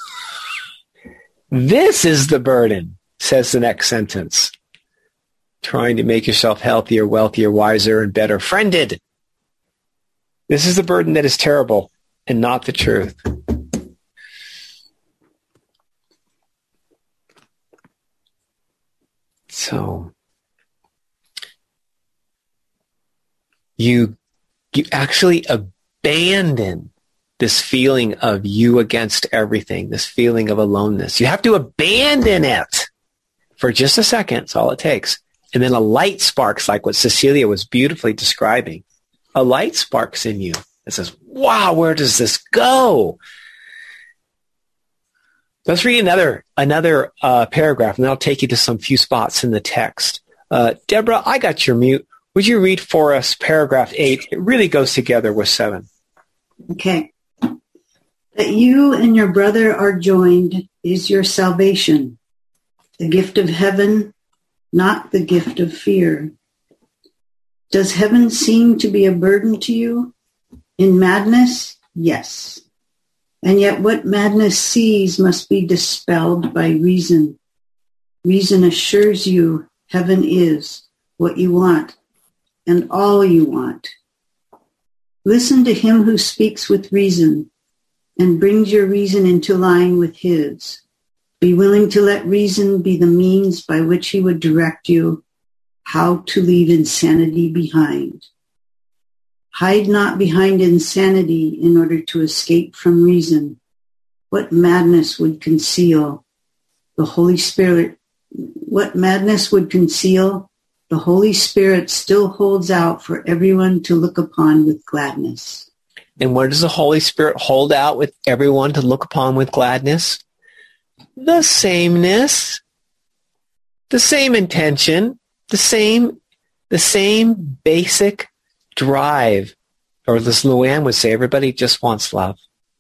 This is the burden, says the next sentence. Trying to make yourself healthier, wealthier, wiser, and better friended. This is the burden that is terrible and not the truth. So, you actually abandon this feeling of you against everything, this feeling of aloneness. You have to abandon it for just a second. That's all it takes. And then a light sparks, like what Cecilia was beautifully describing. A light sparks in you that says, wow, where does this go? Let's read another paragraph, and then I'll take you to some few spots in the text. Deborah, I got your mute. Would you read for us paragraph 8? It really goes together with 7. Okay. That you and your brother are joined is your salvation, the gift of heaven, not the gift of fear. Does heaven seem to be a burden to you? In madness, yes. And yet what madness sees must be dispelled by reason. Reason assures you heaven is what you want and all you want. Listen to him who speaks with reason and brings your reason into line with his. Be willing to let reason be the means by which he would direct you how to leave insanity behind. Hide not behind insanity in order to escape from reason. What madness would conceal? The Holy Spirit. What madness would conceal? The Holy Spirit still holds out for everyone to look upon with gladness. And where does the Holy Spirit hold out with everyone to look upon with gladness? The sameness, the same intention, the same basic drive. Or as Luann would say, everybody just wants love.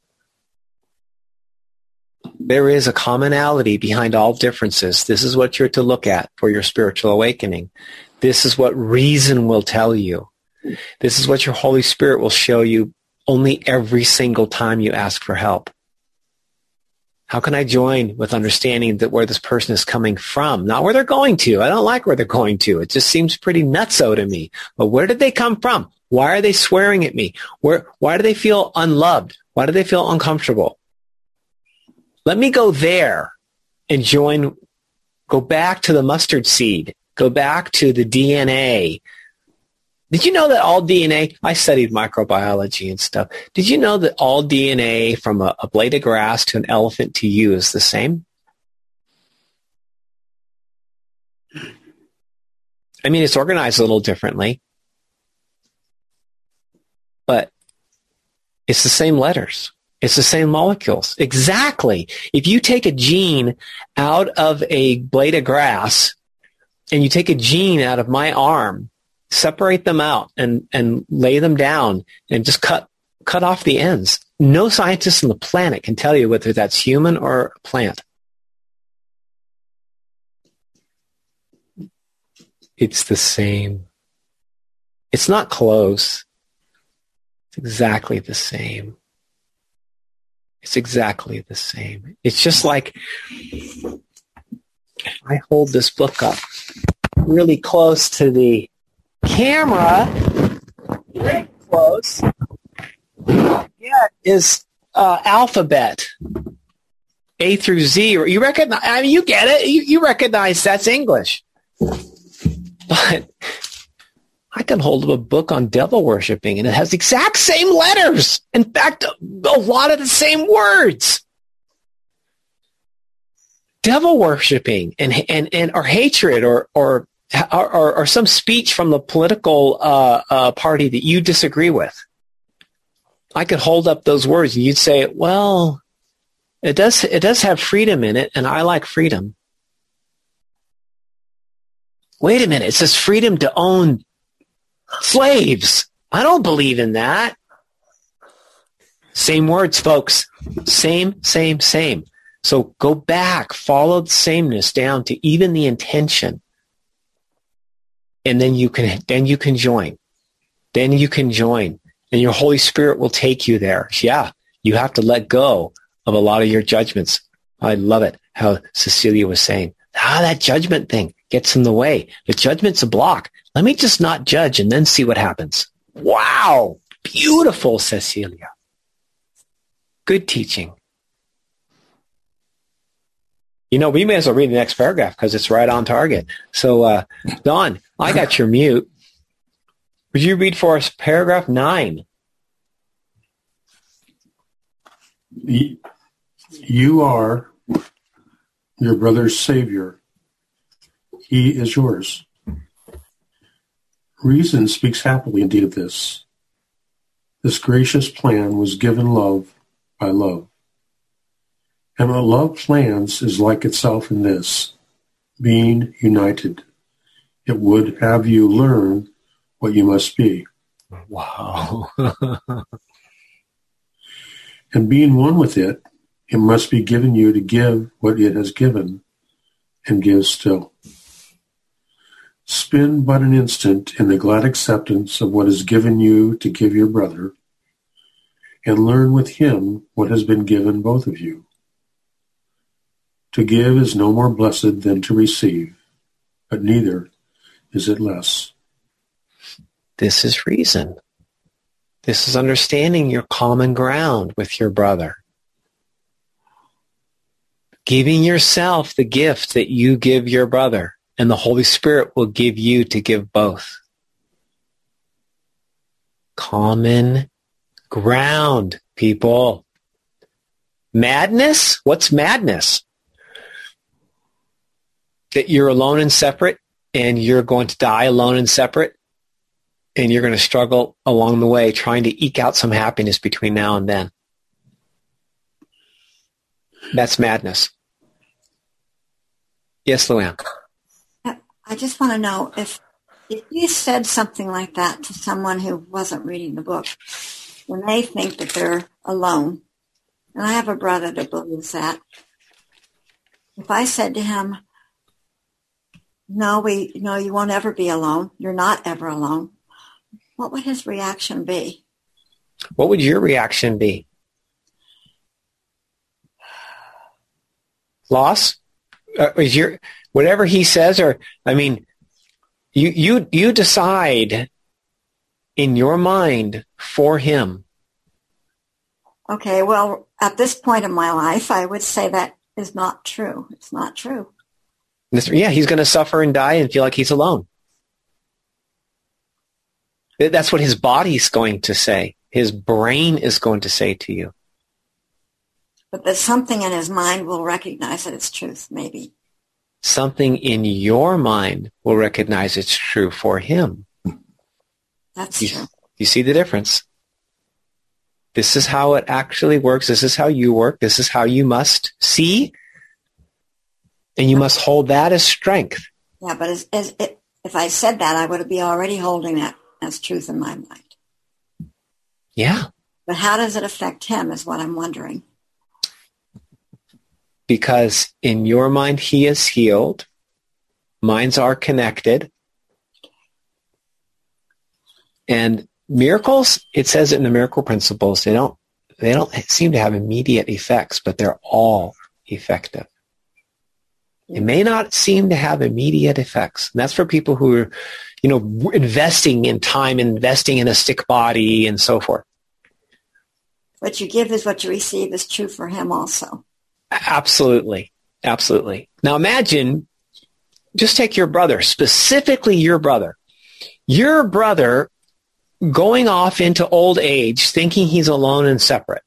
There is a commonality behind all differences. This is what you're to look at for your spiritual awakening. This is what reason will tell you. This is what your Holy Spirit will show you only every single time you ask for help. How can I join with understanding that where this person is coming from, not where they're going to? I don't like where they're going to. It just seems pretty nutso to me. But where did they come from? Why are they swearing at me? Why do they feel unloved? Why do they feel uncomfortable? Let me go there and go back to the mustard seed, go back to the DNA. Did you know that all DNA, I studied microbiology and stuff. Did you know that all DNA from a blade of grass to an elephant to you is the same? I mean, it's organized a little differently, but it's the same letters. It's the same molecules. Exactly. If you take a gene out of a blade of grass and you take a gene out of my arm, separate them out and lay them down and just cut off the ends. No scientist on the planet can tell you whether that's human or plant. It's the same. It's not close. It's exactly the same. It's exactly the same. It's just like I hold this book up really close to the camera, very close. get is alphabet, A through Z. You recognize? I mean, you get it. You recognize that's English. But I can hold up a book on devil worshiping, and it has the exact same letters. In fact, a lot of the same words. Devil worshiping and or hatred or some speech from the political party that you disagree with. I could hold up those words, and you'd say, "Well, it does have freedom in it, and I like freedom." Wait a minute! It says freedom to own slaves. I don't believe in that. Same words, folks. Same. So go back, follow the sameness down to even the intention. And then you can join. Then you can join. And your Holy Spirit will take you there. Yeah, you have to let go of a lot of your judgments. I love it, how Cecilia was saying. That judgment thing gets in the way. The judgment's a block. Let me just not judge and then see what happens. Wow. Beautiful, Cecilia. Good teaching. You know, we may as well read the next paragraph because it's right on target. So, Don, I got your mute. Would you read for us paragraph 9? You are your brother's savior. He is yours. Reason speaks happily indeed of this. This gracious plan was given love by love. And what love plans is like itself in this, being united. It would have you learn what you must be. Wow. And being one with it, it must be given you to give what it has given and give still. Spend but an instant in the glad acceptance of what is given you to give your brother, and learn with him what has been given both of you. To give is no more blessed than to receive, but neither is it less. This is reason. This is understanding your common ground with your brother. Giving yourself the gift that you give your brother, and the Holy Spirit will give you to give both. Common ground, people. Madness? What's madness? That you're alone and separate, and you're going to die alone and separate, and you're going to struggle along the way trying to eke out some happiness between now and then. That's madness. Yes, Luann. I just want to know if you said something like that to someone who wasn't reading the book, when they think that they're alone, and I have a brother that believes that, if I said to him, no, you won't ever be alone. You're not ever alone. What would his reaction be? What would your reaction be? Loss? Is your whatever he says, or I mean, you decide in your mind for him. Okay, well, at this point in my life, I would say that is not true. It's not true. Yeah, he's going to suffer and die and feel like he's alone. That's what his body's going to say. His brain is going to say to you. But there's something in his mind will recognize that it's truth, maybe. Something in your mind will recognize it's true for him. That's true. You see the difference? This is how it actually works. This is how you work. This is how you must see. And you must hold that as strength. Yeah, but if I said that, I would be already holding that as truth in my mind. Yeah. But how does it affect him is what I'm wondering. Because in your mind, he is healed. Minds are connected. And miracles, it says it in the miracle principles, they don't seem to have immediate effects, but they're all effective. It may not seem to have immediate effects. And that's for people who are, investing in time, investing in a sick body and so forth. what you give is what you receive is true for him also. Absolutely. Absolutely. Now imagine, just take your brother, specifically your brother. Your brother going off into old age, thinking he's alone and separate.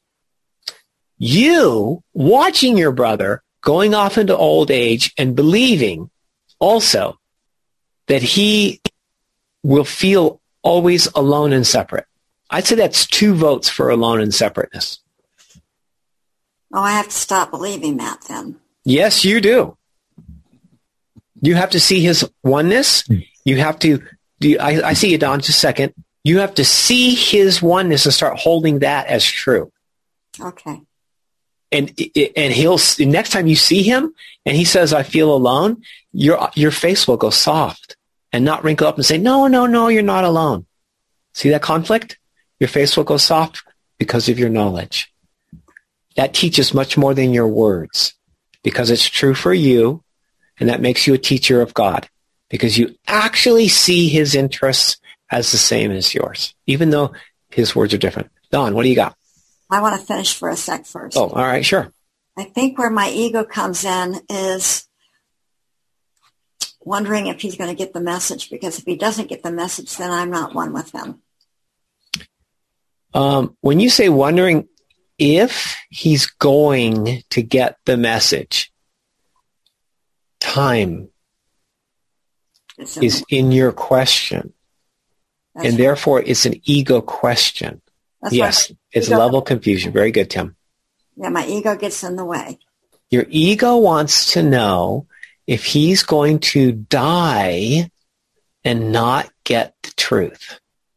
You watching your brother going off into old age and believing also that he will feel always alone and separate. I'd say that's 2 votes for alone and separateness. Oh, I have to stop believing that then. Yes, you do. You have to see his oneness. You have to, I see you, Don, just a second. You have to see his oneness and start holding that as true. Okay. And he'll, next time you see him and he says, I feel alone, your face will go soft and not wrinkle up and say, no, you're not alone. See that conflict? Your face will go soft because of your knowledge. That teaches much more than your words because it's true for you, and that makes you a teacher of God because you actually see his interests as the same as yours, even though his words are different. Don, what do you got? I want to finish for a sec first. Oh, all right, sure. I think where my ego comes in is wondering if he's going to get the message, because if he doesn't get the message, then I'm not one with him. When you say wondering if he's going to get the message, time is in your question. That's and right. Therefore, it's an ego question. That's yes, right. it's Ego, level confusion. Very good, Tim. Yeah, my ego gets in the way. Your ego wants to know if he's going to die and not get the truth.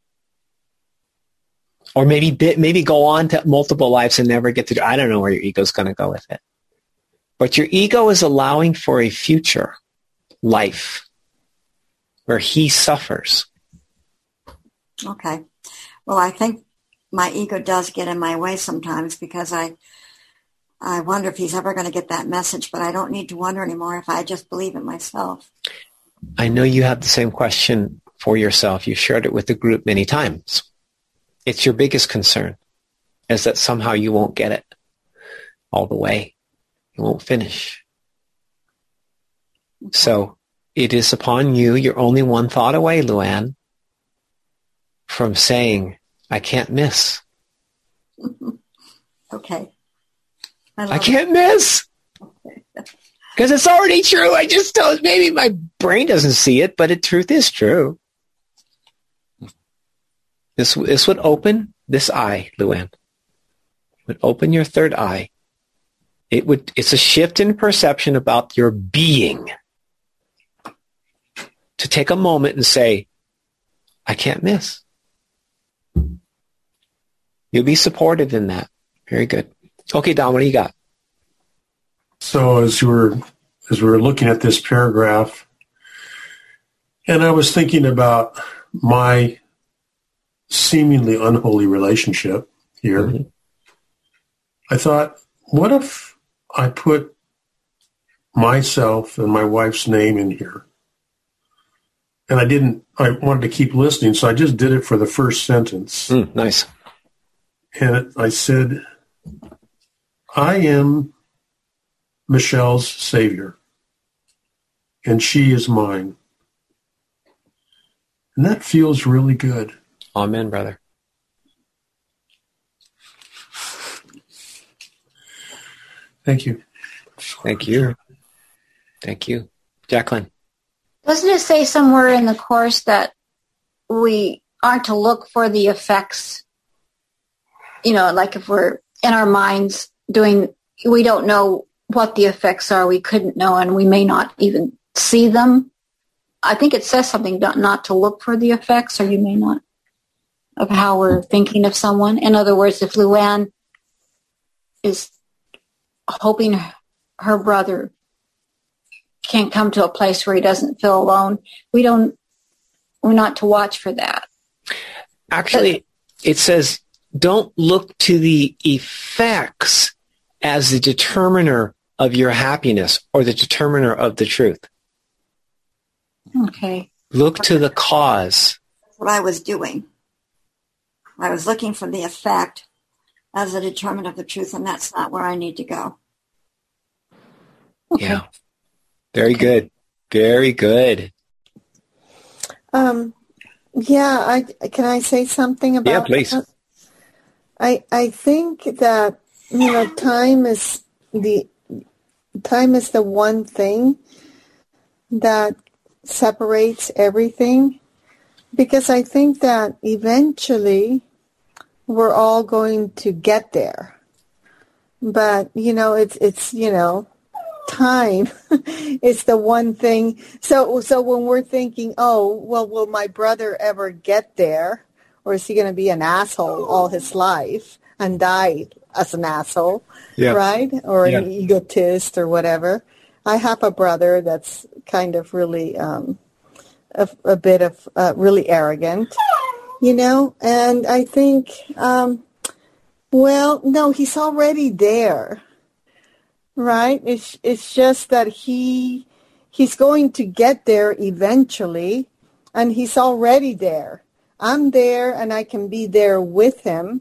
Or maybe go on to multiple lives and never get to, I don't know where your ego's going to go with it. But your ego is allowing for a future life where he suffers. Okay. Well, I think my ego does get in my way sometimes because I wonder if he's ever going to get that message, but I don't need to wonder anymore if I just believe it myself. I know you have the same question for yourself. You shared it with the group many times. It's your biggest concern, is that somehow you won't get it all the way. You won't finish. So it is upon you. You're only one thought away, Luann, from saying, I can't miss. Okay. I can't miss. Because it's already true. I just don't, maybe my brain doesn't see it, but the truth is true. This would open this eye, Luann. It would open your third eye. It's a shift in perception about your being. To take a moment and say, I can't miss. You'll be supported in that. Very good. Okay, Don, what do you got? So as we were looking at this paragraph, and I was thinking about my seemingly unholy relationship here, mm-hmm. I thought, what if I put myself and my wife's name in here? And I wanted to keep listening, so I just did it for the first sentence. Nice. And I said, I am Michelle's savior, and she is mine. And that feels really good. Amen, brother. Thank you. Thank you. Thank you. Jacqueline. Doesn't it say somewhere in the Course that we aren't to look for the effects? You know, like if we're in our minds we don't know what the effects are. We couldn't know, and we may not even see them. I think it says something not to look for the effects, or you may not, of how we're thinking of someone. In other words, if Luann is hoping her brother can't come to a place where he doesn't feel alone, we're not to watch for that. Actually, it says, don't look to the effects as the determiner of your happiness or the determiner of the truth. Okay. Look to the cause. That's what I was doing. I was looking for the effect as a determinant of the truth, and that's not where I need to go. Okay. Yeah. Very good. Very good. Can I say something about? Yeah, please. That? I think that time is the one thing that separates everything, because I think that eventually we're all going to get there. But it's time is the one thing. So when we're thinking, will my brother ever get there? Or is he going to be an asshole all his life and die as an asshole, right? Or an egotist or whatever. I have a brother that's kind of really a bit of really arrogant, and I think, no, he's already there. Right? It's just that he's going to get there eventually, and he's already there. I'm there, and I can be there with him.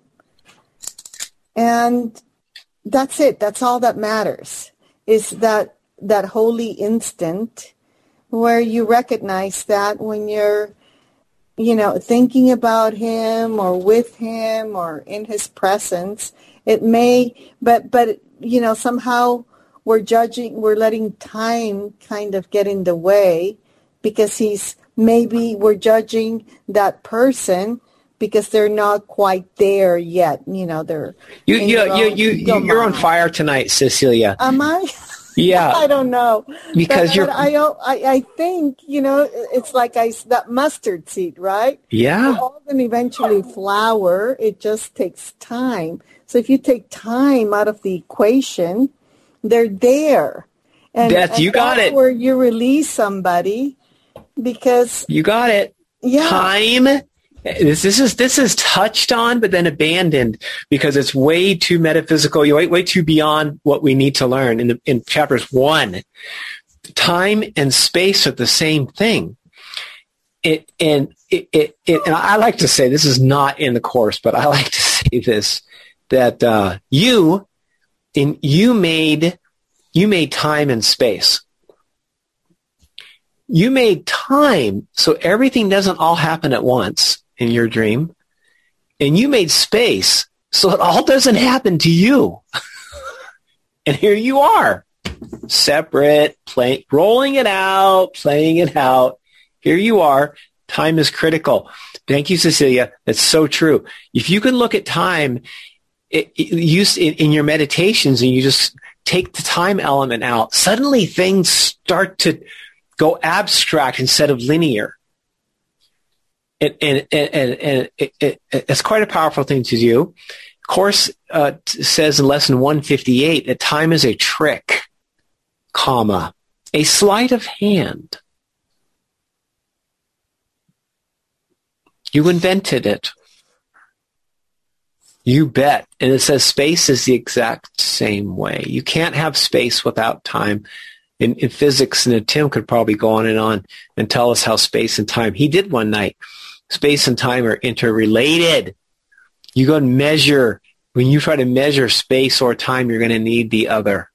And that's it. That's all that matters, is that holy instant where you recognize that when you're, thinking about him or with him or in his presence, it may, but somehow we're letting time kind of get in the way, because we're judging that person because they're not quite there yet. You're on fire tonight, Cecilia. Am I? Yeah. I don't know. Because I think, it's like that mustard seed, right? Yeah. They're all going to eventually flower. It just takes time. So if you take time out of the equation, they're there. And you got it. Where you release somebody, because you got it. Yeah. Time. This is touched on, but then abandoned because it's way too metaphysical. Way too beyond what we need to learn. In chapters 1, time and space are the same thing. And I like to say, this is not in the course, but I like to say this, that you made time and space. You made time so everything doesn't all happen at once in your dream, and you made space so it all doesn't happen to you. And here you are, separate, rolling it out, playing it out. Here you are. Time is critical. Thank you, Cecilia. That's so true. If you can look at time in your meditations and you just take the time element out, suddenly things start to go abstract instead of linear. And it's quite a powerful thing to do. Course says in lesson 158 that time is a trick, a sleight of hand. You invented it. You bet. And it says space is the exact same way. You can't have space without time. In physics, and Tim could probably go on and tell us how space and time, he did one night. Space and time are interrelated. You go and measure, when you try to measure space or time, you're going to need the other.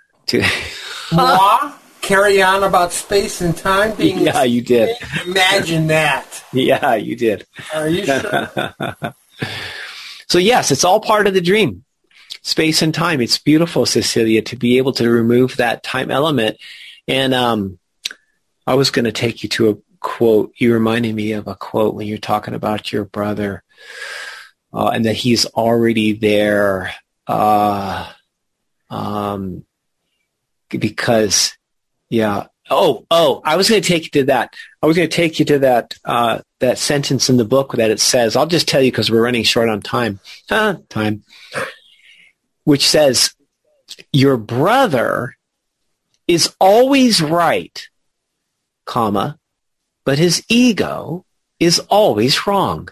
Carry on about space and time being... Yeah, you did. Imagine that. Yeah, you did. Are you sure? So yes, it's all part of the dream. Space and time. It's beautiful, Cecilia, to be able to remove that time element. And I was going to take you to a quote. You reminded me of a quote when you're talking about your brother and that he's already there because, yeah. Oh, I was going to take you to that. I was going to take you to that sentence in the book that it says, I'll just tell you because we're running short on time. Which says, your brother is always right, but his ego is always wrong.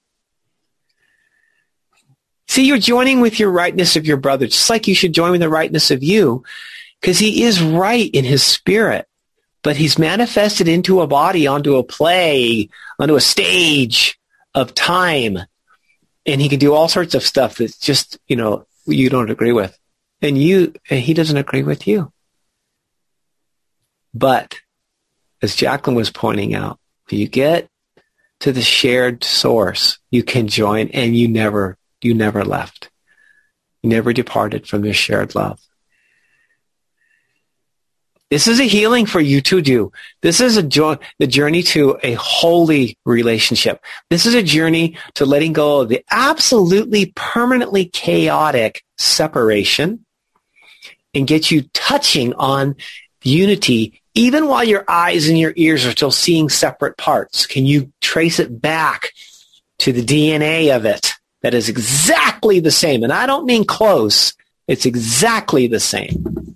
See, you're joining with your rightness of your brother, just like you should join with the rightness of you, because he is right in his spirit, but he's manifested into a body, onto a play, onto a stage of time. And he can do all sorts of stuff that's just, you don't agree with. And he doesn't agree with you. But as Jacqueline was pointing out, when you get to the shared source, you can join, and you never left. You never departed from this shared love. This is a healing for you to do. This is the journey to a holy relationship. This is a journey to letting go of the absolutely permanently chaotic separation and get you touching on unity, even while your eyes and your ears are still seeing separate parts. Can you trace it back to the DNA of it that is exactly the same? And I don't mean close. It's exactly the same.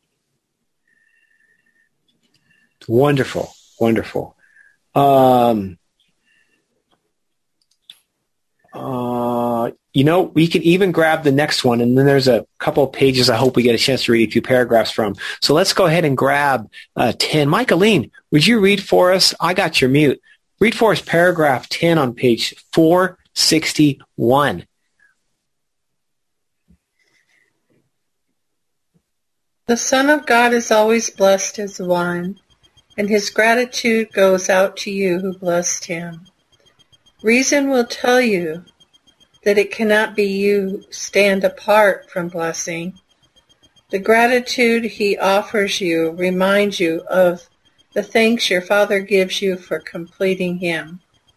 Wonderful, wonderful. We could even grab the next one, and then there's a couple of pages I hope we get a chance to read a few paragraphs from. So let's go ahead and grab 10. Michaeline, would you read for us? I got your mute. Read for us paragraph 10 on page 461. The Son of God is always blessed as one, and his gratitude goes out to you who blessed him. Reason will tell you that it cannot be you stand apart from blessing. The gratitude he offers you reminds you of the thanks your Father gives you for completing him.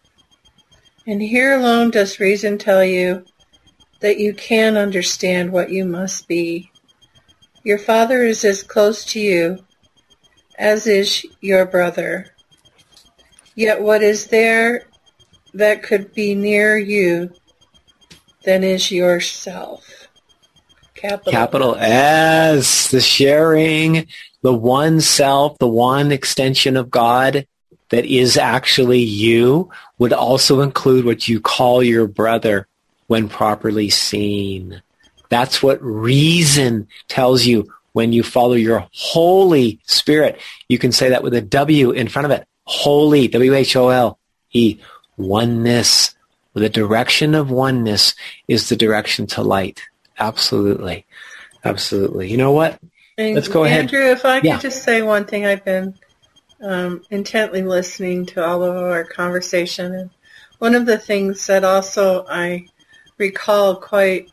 And here alone does reason tell you that you can understand what you must be. Your Father is as close to you as is your brother. Yet what is there that could be near you than is yourself? Capital S, the sharing, the one self, the one extension of God that is actually you would also include what you call your brother when properly seen. That's what reason tells you when you follow your Holy Spirit. You can say that with a W in front of it. Holy, W-H-O-L-E, oneness. The direction of oneness is the direction to light. Absolutely. Absolutely. You know what? Let's go ahead. Andrew, if I could just say one thing. I've been intently listening to all of our conversation. And one of the things that also I recall quite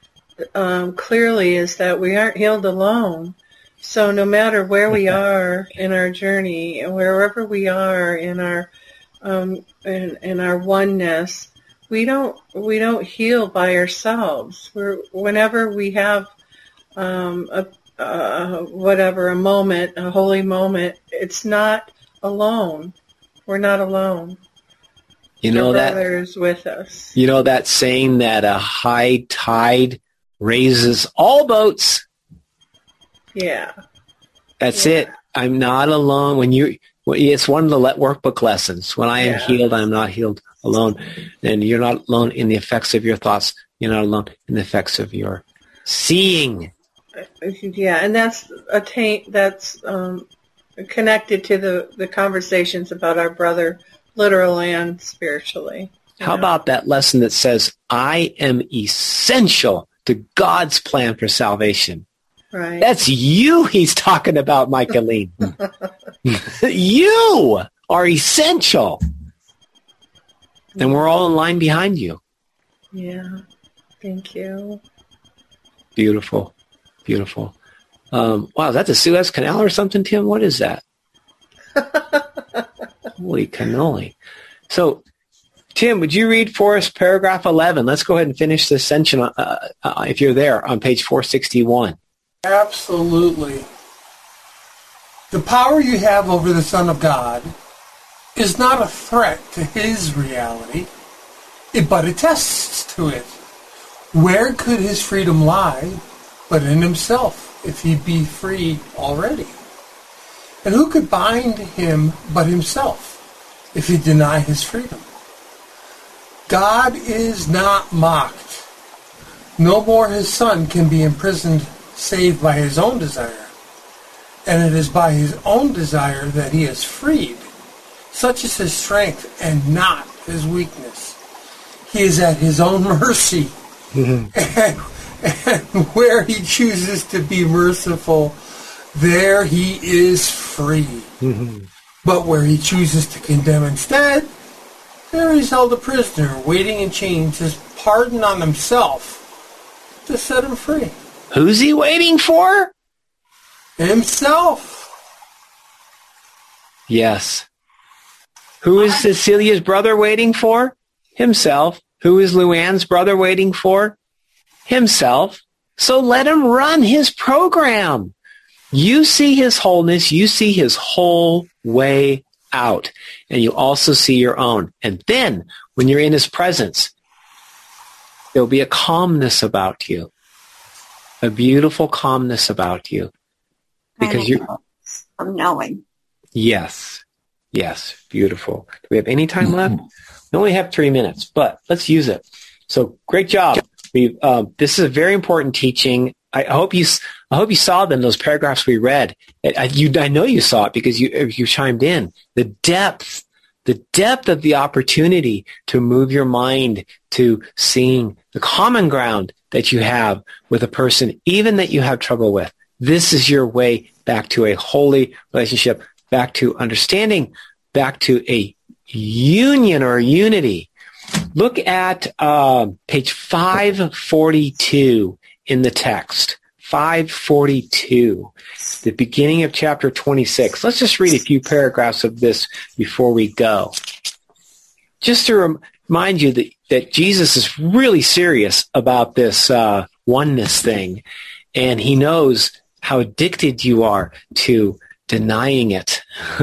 clearly is that we aren't healed alone. So no matter where we are in our journey and wherever we are in our in our oneness, we don't heal by ourselves. Whenever we have a moment, a holy moment, it's not alone. We're not alone. You know that brother's with us. You know that saying that a high tide raises all boats. Yeah. That's it. I'm not alone. It's one of the workbook lessons. When I am healed, I am not healed alone. And you're not alone in the effects of your thoughts. You're not alone in the effects of your seeing. Yeah, and that's connected to the conversations about our brother, literal and spiritually. How about that lesson that says, I am essential to God's plan for salvation? Right. That's you he's talking about, Michaeline. You are essential. And we're all in line behind you. Yeah. Thank you. Beautiful. Beautiful. Wow, is that the Suez Canal or something, Tim? What is that? Holy cannoli. So, Tim, would you read for us paragraph 11? Let's go ahead and finish this section, if you're there, on page 461. Absolutely. The power you have over the Son of God is not a threat to his reality, but attests to it. Where could his freedom lie but in himself, if he be free already? And who could bind him but himself, if he deny his freedom? God is not mocked. No more his Son can be imprisoned save by his own desire. And it is by his own desire that he is freed. Such is his strength and not his weakness. he is at his own mercy. And where he chooses to be merciful, there he is free. But where he chooses to condemn instead, there he's held a prisoner, waiting in chains, his pardon on himself to set him free. Who's he waiting for? Himself. Yes. Who is Cecilia's brother waiting for? Himself. Who is Luann's brother waiting for? Himself. So let him run his program. You see his wholeness. You see his whole way out. And you also see your own. And then when you're in his presence, there'll be a calmness about you. A beautiful calmness about you. Because you're from knowing. Yes. Yes. Beautiful. Do we have any time left? We only have 3 minutes, but let's use it. So great job. This is a very important teaching. I hope you saw them, those paragraphs we read. I know you saw it because you chimed in. The depth of the opportunity to move your mind to seeing the common ground that you have with a person, even that you have trouble with. This is your way back to a holy relationship, back to understanding, back to a union or unity. Look at page 542 in the text. 542, the beginning of chapter 26. Let's just read a few paragraphs of this before we go. Just to remind you that Jesus is really serious about this oneness thing, and he knows how addicted you are to denying it.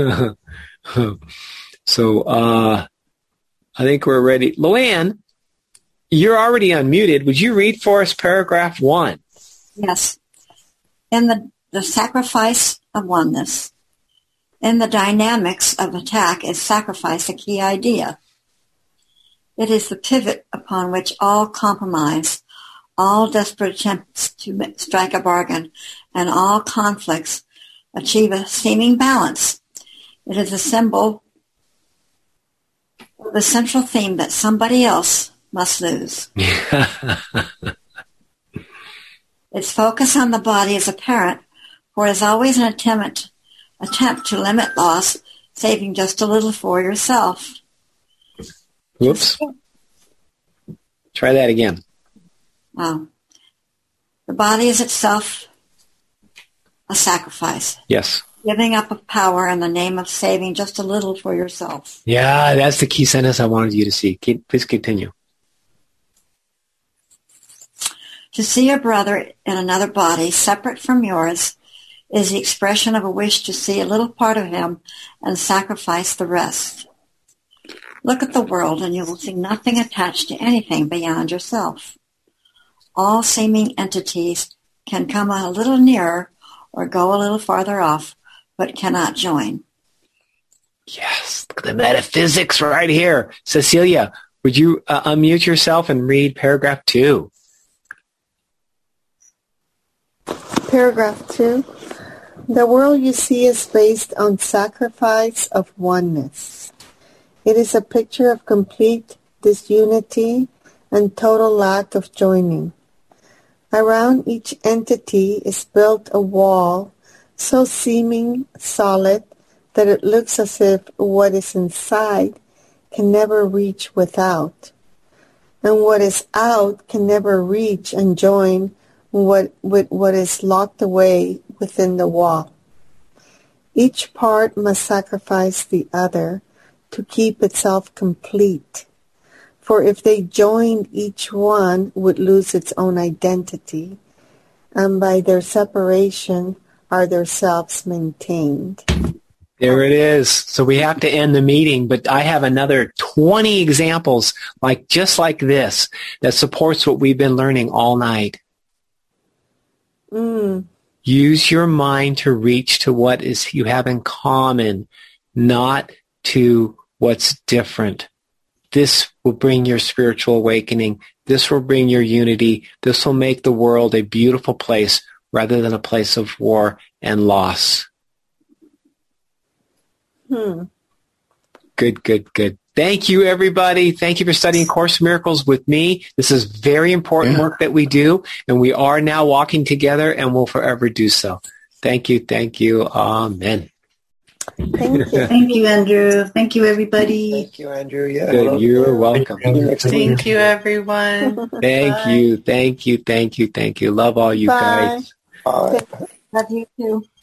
So I think we're ready. Luann, you're already unmuted. Would you read for us paragraph 1? Yes. In the sacrifice of oneness, in the dynamics of attack is sacrifice a key idea. It is the pivot upon which all compromise, all desperate attempts to strike a bargain, and all conflicts achieve a seeming balance. It is a symbol of the central theme that somebody else must lose. Its focus on the body is apparent, for it is always an attempt to limit loss, saving just a little for yourself. Whoops. Try that again. Wow. The body is itself a sacrifice. Yes. Giving up of power in the name of saving just a little for yourself. Yeah, that's the key sentence I wanted you to see. Please continue. To see a brother in another body separate from yours is the expression of a wish to see a little part of him and sacrifice the rest. Look at the world and you will see nothing attached to anything beyond yourself. All seeming entities can come a little nearer or go a little farther off, but cannot join. Yes, look at the metaphysics right here. Cecilia, would you unmute yourself and read paragraph 2? Paragraph 2. The world you see is based on sacrifice of oneness. It is a picture of complete disunity and total lack of joining. Around each entity is built a wall so seeming solid that it looks as if what is inside can never reach without, and what is out can never reach and join with what is locked away within the wall. Each part must sacrifice the other to keep itself complete. For if they joined, each one would lose its own identity, and by their separation are their selves maintained. There it is. So we have to end the meeting, but I have another 20 examples just like this that supports what we've been learning all night. Use your mind to reach to what is you have in common, not to what's different. This will bring your spiritual awakening. This will bring your unity. This will make the world a beautiful place rather than a place of war and loss. Good. Thank you, everybody. Thank you for studying Course in Miracles with me. This is very important work that we do, and we are now walking together and will forever do so. Thank you. Thank you. Amen. Thank you. Thank you, Andrew. Thank you, everybody. Thank you, Andrew. Yeah, good. You're welcome. Thank you, everyone. Thank Bye. you. Thank you. Thank you. Thank you. Love all you Bye. guys. Love you too.